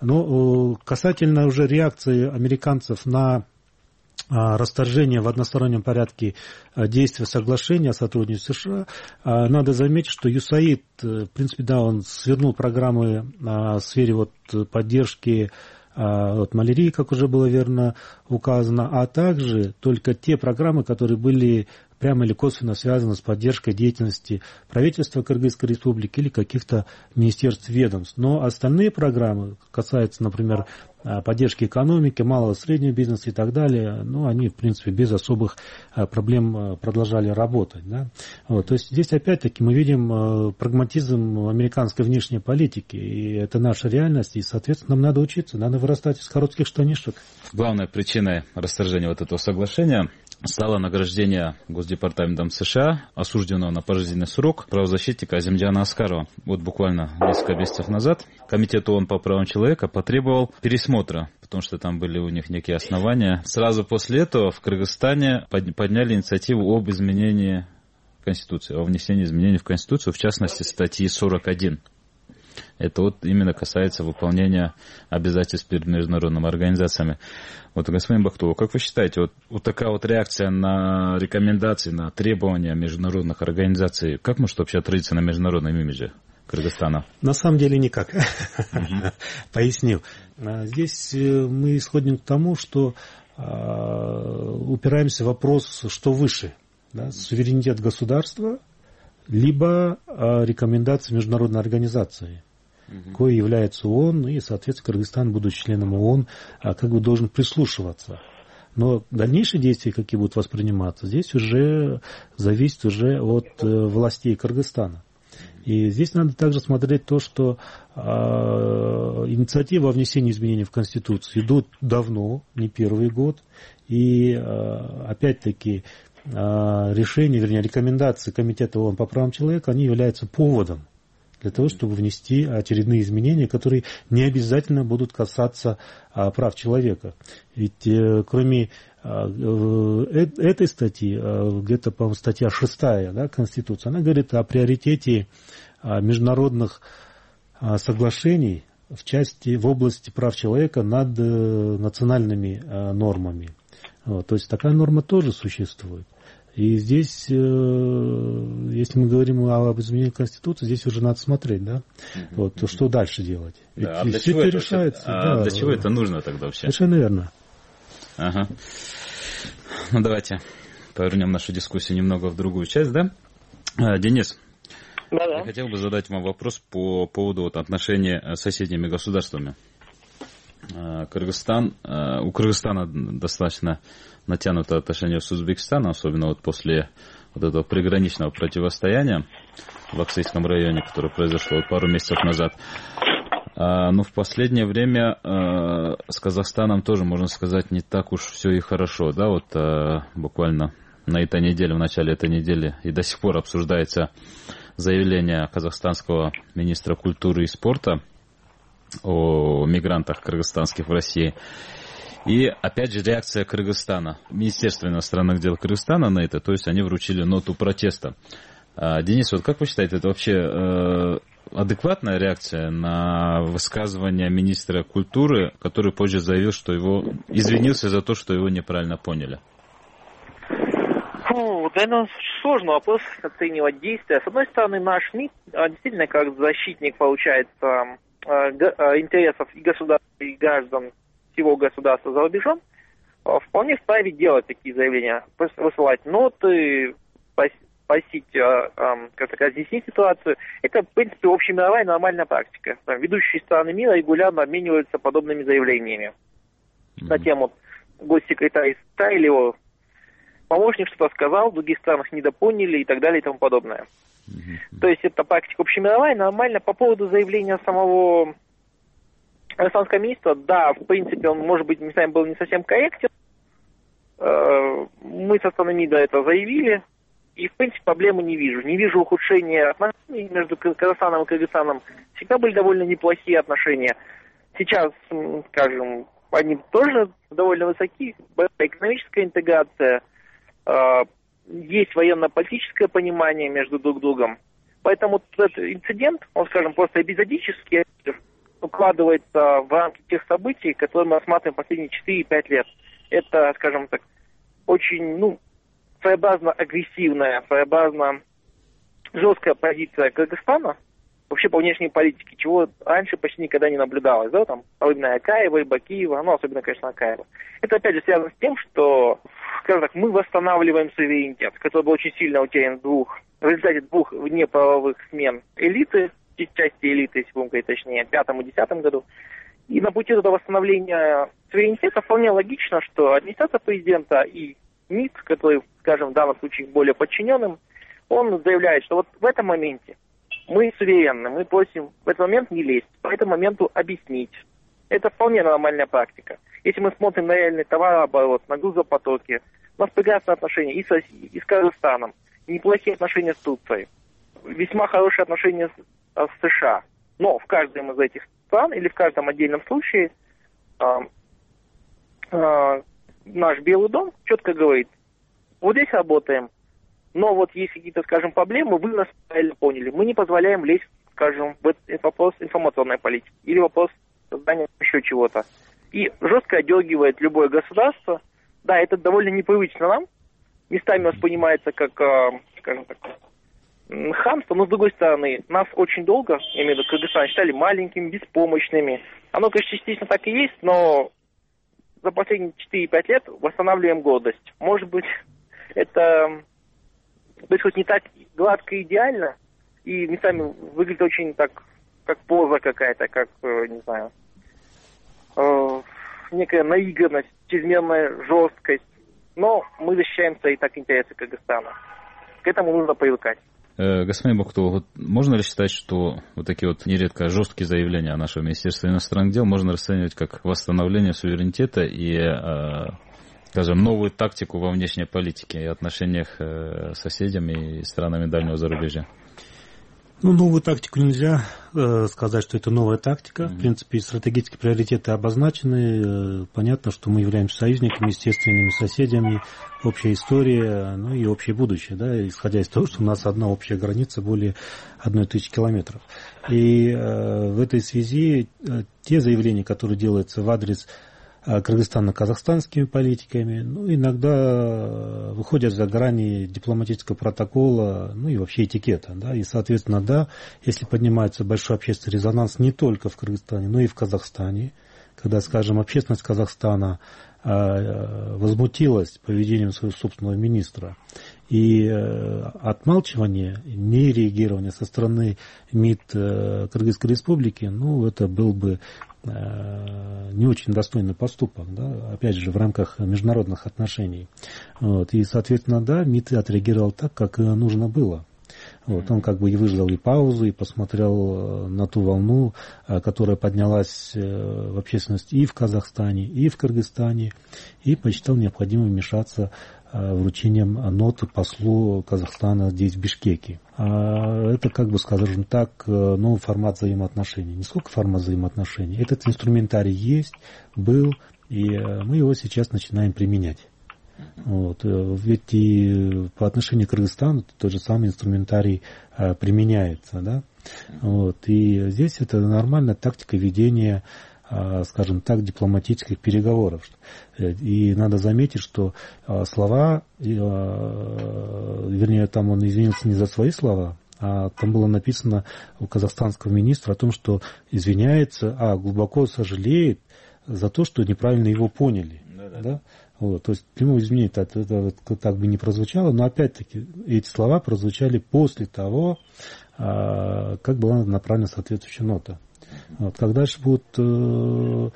T: Но а, касательно уже реакции американцев на расторжение в одностороннем порядке действия соглашения о сотрудничестве США, надо заметить, что ю эс эй ай ди, в принципе, да, он свернул программы в сфере вот поддержки от малярии, как уже было верно указано, а также только те программы, которые были прямо или косвенно связаны с поддержкой деятельности правительства Кыргызской республики или каких-то министерств, ведомств. Но остальные программы, касаются, например, поддержки экономики, малого и среднего бизнеса и так далее, ну, они, в принципе, без особых проблем продолжали работать. Да? Вот, то есть здесь, опять-таки, мы видим прагматизм американской внешней политики, и это наша реальность, и, соответственно, нам надо учиться, надо вырастать из коротких штанишек.
S: Главной причиной расторжения вот этого соглашения стало награждение Госдепартаментом США осужденного на пожизненный срок правозащитника Азимджана Аскарова. Вот буквально несколько месяцев назад Комитет ООН по правам человека потребовал пересмотра, потому что там были у них некие основания. Сразу после этого в Кыргызстане подняли инициативу об изменении Конституции, о внесении изменений в Конституцию, в частности статьи сорок один. Это вот именно касается выполнения обязательств перед международными организациями. Вот, господин Бактулов, как вы считаете, вот, вот такая вот реакция на рекомендации, на требования международных организаций, как может вообще отразиться на международном имидже Кыргызстана?
T: На самом деле никак. Поясню. Здесь мы исходим к тому, что упираемся в вопрос, что выше, да, суверенитет государства, либо рекомендации международной организации, uh-huh. кое является ООН, и, соответственно, Кыргызстан, будучи членом ООН, как бы должен прислушиваться. Но дальнейшие действия, какие будут восприниматься, здесь уже зависит уже от властей Кыргызстана. И здесь надо также смотреть то, что э, инициативы о внесении изменений в Конституцию идут давно, не первый год, и э, опять-таки решения, вернее, рекомендации Комитета ООН по правам человека, они являются поводом для того, чтобы внести очередные изменения, которые не обязательно будут касаться а, прав человека. Ведь э, кроме а, э, этой статьи, а, где-то, по-моему, статья шестая, да, Конституции, она говорит о приоритете а, международных а, соглашений в части, в области прав человека над а, национальными а, нормами. Вот, то есть такая норма тоже существует. И здесь, если мы говорим об изменении Конституции, здесь уже надо смотреть, да, mm-hmm. вот, то что дальше делать.
S: Да, а для чего это решается? А да, для чего это нужно тогда вообще?
T: Совершенно верно.
S: Ага. Ну, давайте повернем нашу дискуссию немного в другую часть, да? А, Денис,
U: да-да.
S: Я хотел бы задать вам вопрос по поводу вот, отношений с соседними государствами. Кыргызстан, у Кыргызстана достаточно натянутое отношение с Узбекистаном, особенно вот после вот этого приграничного противостояния в Аксайском районе, которое произошло вот пару месяцев назад. Но в последнее время с Казахстаном тоже, можно сказать, не так уж все и хорошо. Да? Вот буквально на этой неделе, в начале этой недели и до сих пор обсуждается заявление казахстанского министра культуры и спорта о мигрантах кыргызстанских в России. И, опять же, реакция Кыргызстана. Министерство иностранных дел Кыргызстана на это, то есть они вручили ноту протеста. Денис, вот как вы считаете, это вообще адекватная реакция на высказывание министра культуры, который позже заявил, что его извинился за то, что его неправильно поняли?
U: Фу, наверное, сложный вопрос оценивать действия. С одной стороны, наш МИД действительно как защитник, получается, интересов и государства, и граждан всего государства за рубежом, вполне вправе делать такие заявления, высылать ноты, просить, как так, разъяснить ситуацию. Это, в принципе, общемировая нормальная практика. Ведущие страны мира регулярно обмениваются подобными заявлениями mm-hmm. на тему госсекретаря США или его помощник что-то сказал, в других странах недопоняли и так далее и тому подобное. Mm-hmm. То есть это практика общемировая, нормально. По поводу заявления самого иностранского министра, да, в принципе, он, может быть, местами был не совсем корректен. Мы со стороны МИДа это заявили, и, в принципе, проблемы не вижу. Не вижу ухудшения отношений между Казахстаном и Кыргызстаном. Всегда были довольно неплохие отношения. Сейчас, скажем, они тоже довольно высоки. Экономическая интеграция, есть военно-политическое понимание между друг другом. Поэтому этот инцидент, он, скажем, просто эпизодически укладывается в рамки тех событий, которые мы рассматриваем последние четыре-пять лет. Это, скажем так, очень, ну, своеобразно агрессивная, своеобразно жесткая позиция Кыргызстана, вообще по внешней политике, чего раньше почти никогда не наблюдалось, да, там, особенно Акаева и Бакиева, ну, особенно, конечно, Акаева. Это, опять же, связано с тем, что, скажем так, мы восстанавливаем суверенитет, который был очень сильно утерян в двух, в результате двух внеправовых смен элиты, части элиты, если будем говорить точнее, в пятом и десятом году. И на пути этого восстановления суверенитета вполне логично, что администрация президента и МИД, который, скажем, в данном случае более подчиненным, он заявляет, что вот в этом моменте мы суверенны, мы просим в этот момент не лезть, по этому моменту объяснить. Это вполне нормальная практика. Если мы смотрим на реальный товарооборот, на грузопотоки, у нас прекрасные отношения и с Россией, и с Казахстаном, неплохие отношения с Турцией, весьма хорошие отношения с, с США. Но в каждом из этих стран или в каждом отдельном случае э, э, наш Белый дом четко говорит, вот здесь работаем, но вот есть какие-то, скажем, проблемы, вы нас правильно поняли. Мы не позволяем лезть, скажем, в этот вопрос информационной политики или вопрос создания еще чего-то. И жестко отдергивает любое государство. Да, это довольно непривычно нам. Местами воспринимается как, э, скажем так, хамство, но с другой стороны, нас очень долго, я имею в виду Кыргызстан, считали маленькими, беспомощными. Оно, конечно, частично так и есть, но за последние четыре-пять лет восстанавливаем гордость. Может быть, это происходит не так гладко и идеально, и местами выглядит очень так, как поза какая-то, как, не знаю, э, некая наигранность, чрезмерная жесткость. Но мы защищаем свои так интересы Кыргызстана. К этому нужно привыкать.
S: Господин Буктулов, вот можно ли считать, что вот такие вот нередко жесткие заявления нашего Министерства иностранных дел можно расценивать как восстановление суверенитета и, скажем, новую тактику во внешней политике и отношениях с соседями и странами дальнего зарубежья?
T: Ну, новую тактику нельзя э, сказать, что это новая тактика. Mm-hmm. В принципе, стратегические приоритеты обозначены. Э, понятно, что мы являемся союзниками, естественными соседями, общая история, ну и общее будущее, да, исходя из того, что у нас одна общая граница более одной тысячи километров. И э, в этой связи э, те заявления, которые делаются в адрес кыргызстано-казахстанскими политиками, ну, иногда выходят за грани дипломатического протокола, ну и вообще этикета, да, и, соответственно, да, если поднимается большой общественный резонанс не только в Кыргызстане, но и в Казахстане, когда, скажем, общественность Казахстана возмутилась поведением своего собственного министра, и отмалчивание, нереагирование со стороны МИД Кыргызской Республики, ну, это был бы не очень достойный поступок, да, опять же, в рамках международных отношений. Вот, и, соответственно, да, МИД отреагировал так, как нужно было. Вот, он как бы и выждал и паузу, и посмотрел на ту волну, которая поднялась в общественности и в Казахстане, и в Кыргызстане, и посчитал необходимым вмешаться вручением ноты послу Казахстана здесь, в Бишкеке. А это, как бы, скажем так, новый формат взаимоотношений. Не сколько формат взаимоотношений. Этот инструментарий есть, был, и мы его сейчас начинаем применять. Вот. Ведь и по отношению к Кыргызстану тот же самый инструментарий а, применяется. Да? Вот. И здесь это нормальная тактика ведения, а, скажем так, дипломатических переговоров. И надо заметить, что а, слова, а, вернее, там он извинился не за свои слова, а там было написано у казахстанского министра о том, что извиняется, а глубоко сожалеет за то, что неправильно его поняли. Да-да. Да? Вот, то есть прямое изменение это, это, это так бы не прозвучало, но опять-таки эти слова прозвучали после того, а, как была направлена соответствующая нота. Вот, как дальше будут э,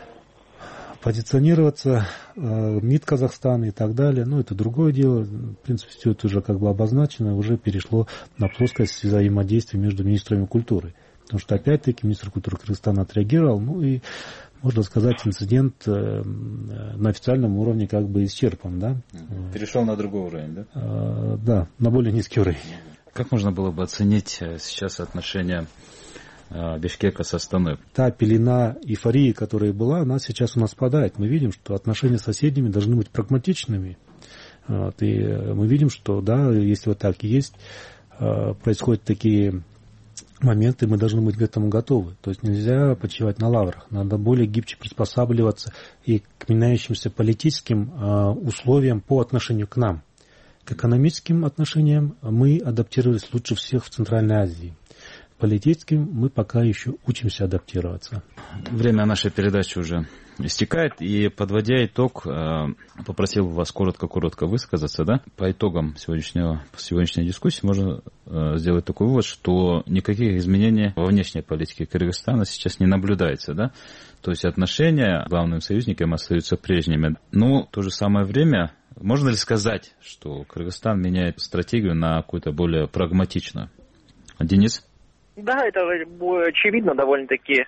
T: позиционироваться э, МИД Казахстана и так далее, ну это другое дело. В принципе, все это уже как бы обозначено, уже перешло на плоскость взаимодействия между министрами культуры. Потому что опять-таки министр культуры Кыргызстана отреагировал, ну и можно сказать, инцидент на официальном уровне как бы исчерпан, да?
S: Перешел на другой уровень, да?
T: А, да, на более низкий уровень.
S: Как можно было бы оценить сейчас отношения Бишкека с Астаной?
T: Та пелена эйфории, которая была, она сейчас у нас спадает. Мы видим, что отношения с соседями должны быть прагматичными. Вот, и мы видим, что, да, если вот так и есть, происходят такие моменты, мы должны быть к этому готовы. То есть нельзя почивать на лаврах. Надо более гибче приспосабливаться и к меняющимся политическим э, условиям по отношению к нам. К экономическим отношениям мы адаптировались лучше всех в Центральной Азии. Политическим мы пока еще учимся адаптироваться.
S: Время нашей передачи уже истекает, и, подводя итог, попросил вас коротко-коротко высказаться, да? По итогам сегодняшнего, сегодняшней дискуссии можно сделать такой вывод, что никаких изменений во внешней политике Кыргызстана сейчас не наблюдается, да? То есть отношения главным союзникам остаются прежними. Но в то же самое время, можно ли сказать, что Кыргызстан меняет стратегию на какую-то более прагматичную? Денис?
U: Да, это очевидно довольно-таки.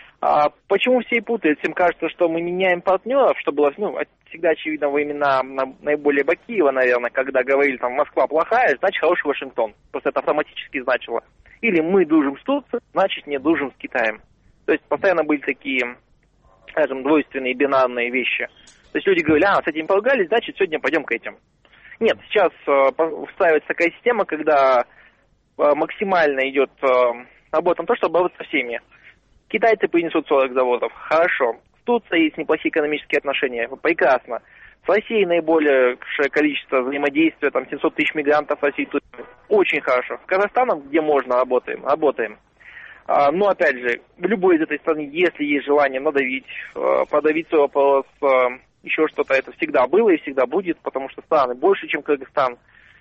U: А почему все и путают? Всем кажется, что мы меняем партнеров, что было, ну, всегда очевидно во времена наиболее Бакиева, наверное, когда говорили, там, Москва плохая, значит, хороший Вашингтон. Просто это автоматически значило. Или мы дружим с Турцией, значит, не дружим с Китаем. То есть постоянно были такие, скажем, двойственные, бинарные вещи. То есть люди говорили, а, с этим поругались, значит, сегодня пойдем к этим. Нет, сейчас э, встраивается такая система, когда максимально идет э, работа на то, чтобы бороться со всеми. Китайцы принесут сорок заводов. Хорошо. С Турцией есть неплохие экономические отношения. Прекрасно. С Россией наиболее количество взаимодействия, там семьсот тысяч мигрантов в России. Очень хорошо. С Казахстаном, где можно, работаем. Работаем. А, но, опять же, в любой из этой страны, если есть желание надавить, э, подавить свой вопрос, э, еще что-то, это всегда было и всегда будет, потому что страны больше, чем Кыргызстан,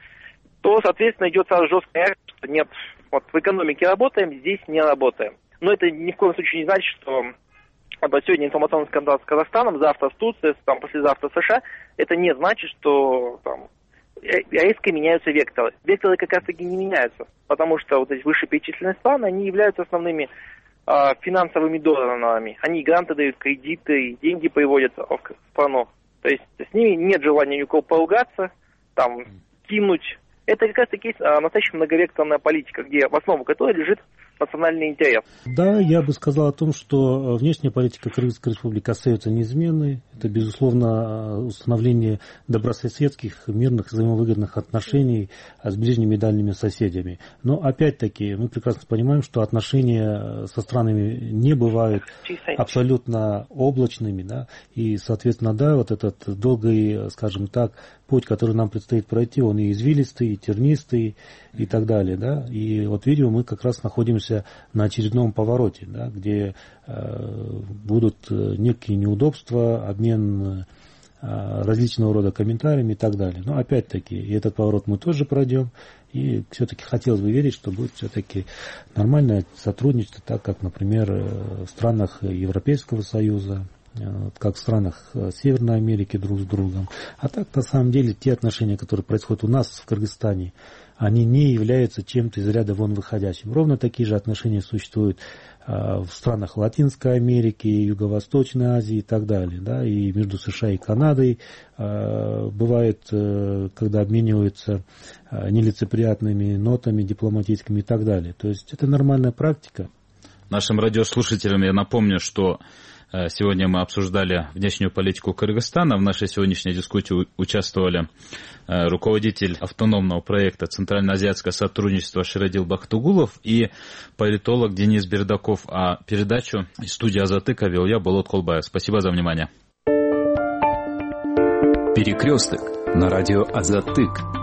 U: то, соответственно, идет сразу жесткая реакция, что нет, вот в экономике работаем, здесь не работаем. Но это ни в коем случае не значит, что вот сегодня информационный скандал с Казахстаном, завтра с Турцией, там, послезавтра с США, это не значит, что там, резко меняются векторы. Векторы как раз-таки не меняются, потому что вот эти вышеперечисленные страны, они являются основными а, финансовыми донорами. Они гранты дают, кредиты, деньги приводят в страну. То есть с ними нет желания ни у кого поругаться, там, кинуть. Это как раз-таки а, настоящая многовекторная политика, где в основу которой лежит национальный интерес.
T: Да, я бы сказал о том, что внешняя политика Кыргызской республики остается неизменной. Это, безусловно, установление добрососедских, мирных, взаимовыгодных отношений с ближними и дальними соседями. Но, опять-таки, мы прекрасно понимаем, что отношения со странами не бывают абсолютно облачными. Да? И, соответственно, да, вот этот долгий, скажем так, путь, который нам предстоит пройти, он и извилистый, и тернистый, и так далее. Да? И вот, видимо, мы как раз находимся на очередном повороте, да, где э, будут некие неудобства, обмен э, различного рода комментариями и так далее. Но опять-таки, и этот поворот мы тоже пройдем, и все-таки хотелось бы верить, что будет все-таки нормальное сотрудничество, так как, например, в странах Европейского Союза, как в странах Северной Америки друг с другом. А так, на самом деле, те отношения, которые происходят у нас в Кыргызстане, они не являются чем-то из ряда вон выходящим. Ровно такие же отношения существуют в странах Латинской Америки, Юго-Восточной Азии и так далее. Да? И между США и Канадой бывает, когда обмениваются нелицеприятными нотами дипломатическими и так далее. То есть это нормальная практика.
S: Нашим радиослушателям я напомню, что Сегодня мы обсуждали внешнюю политику Кыргызстана. В нашей сегодняшней дискуссии участвовали руководитель автономного проекта Центральноазиатское сотрудничество Ширадил Бахтугулов и политолог Денис Бердаков. А передачу из студии Азатыка вел я, Болот Колбаев. Спасибо за внимание.
D: Перекресток на радио Азатык.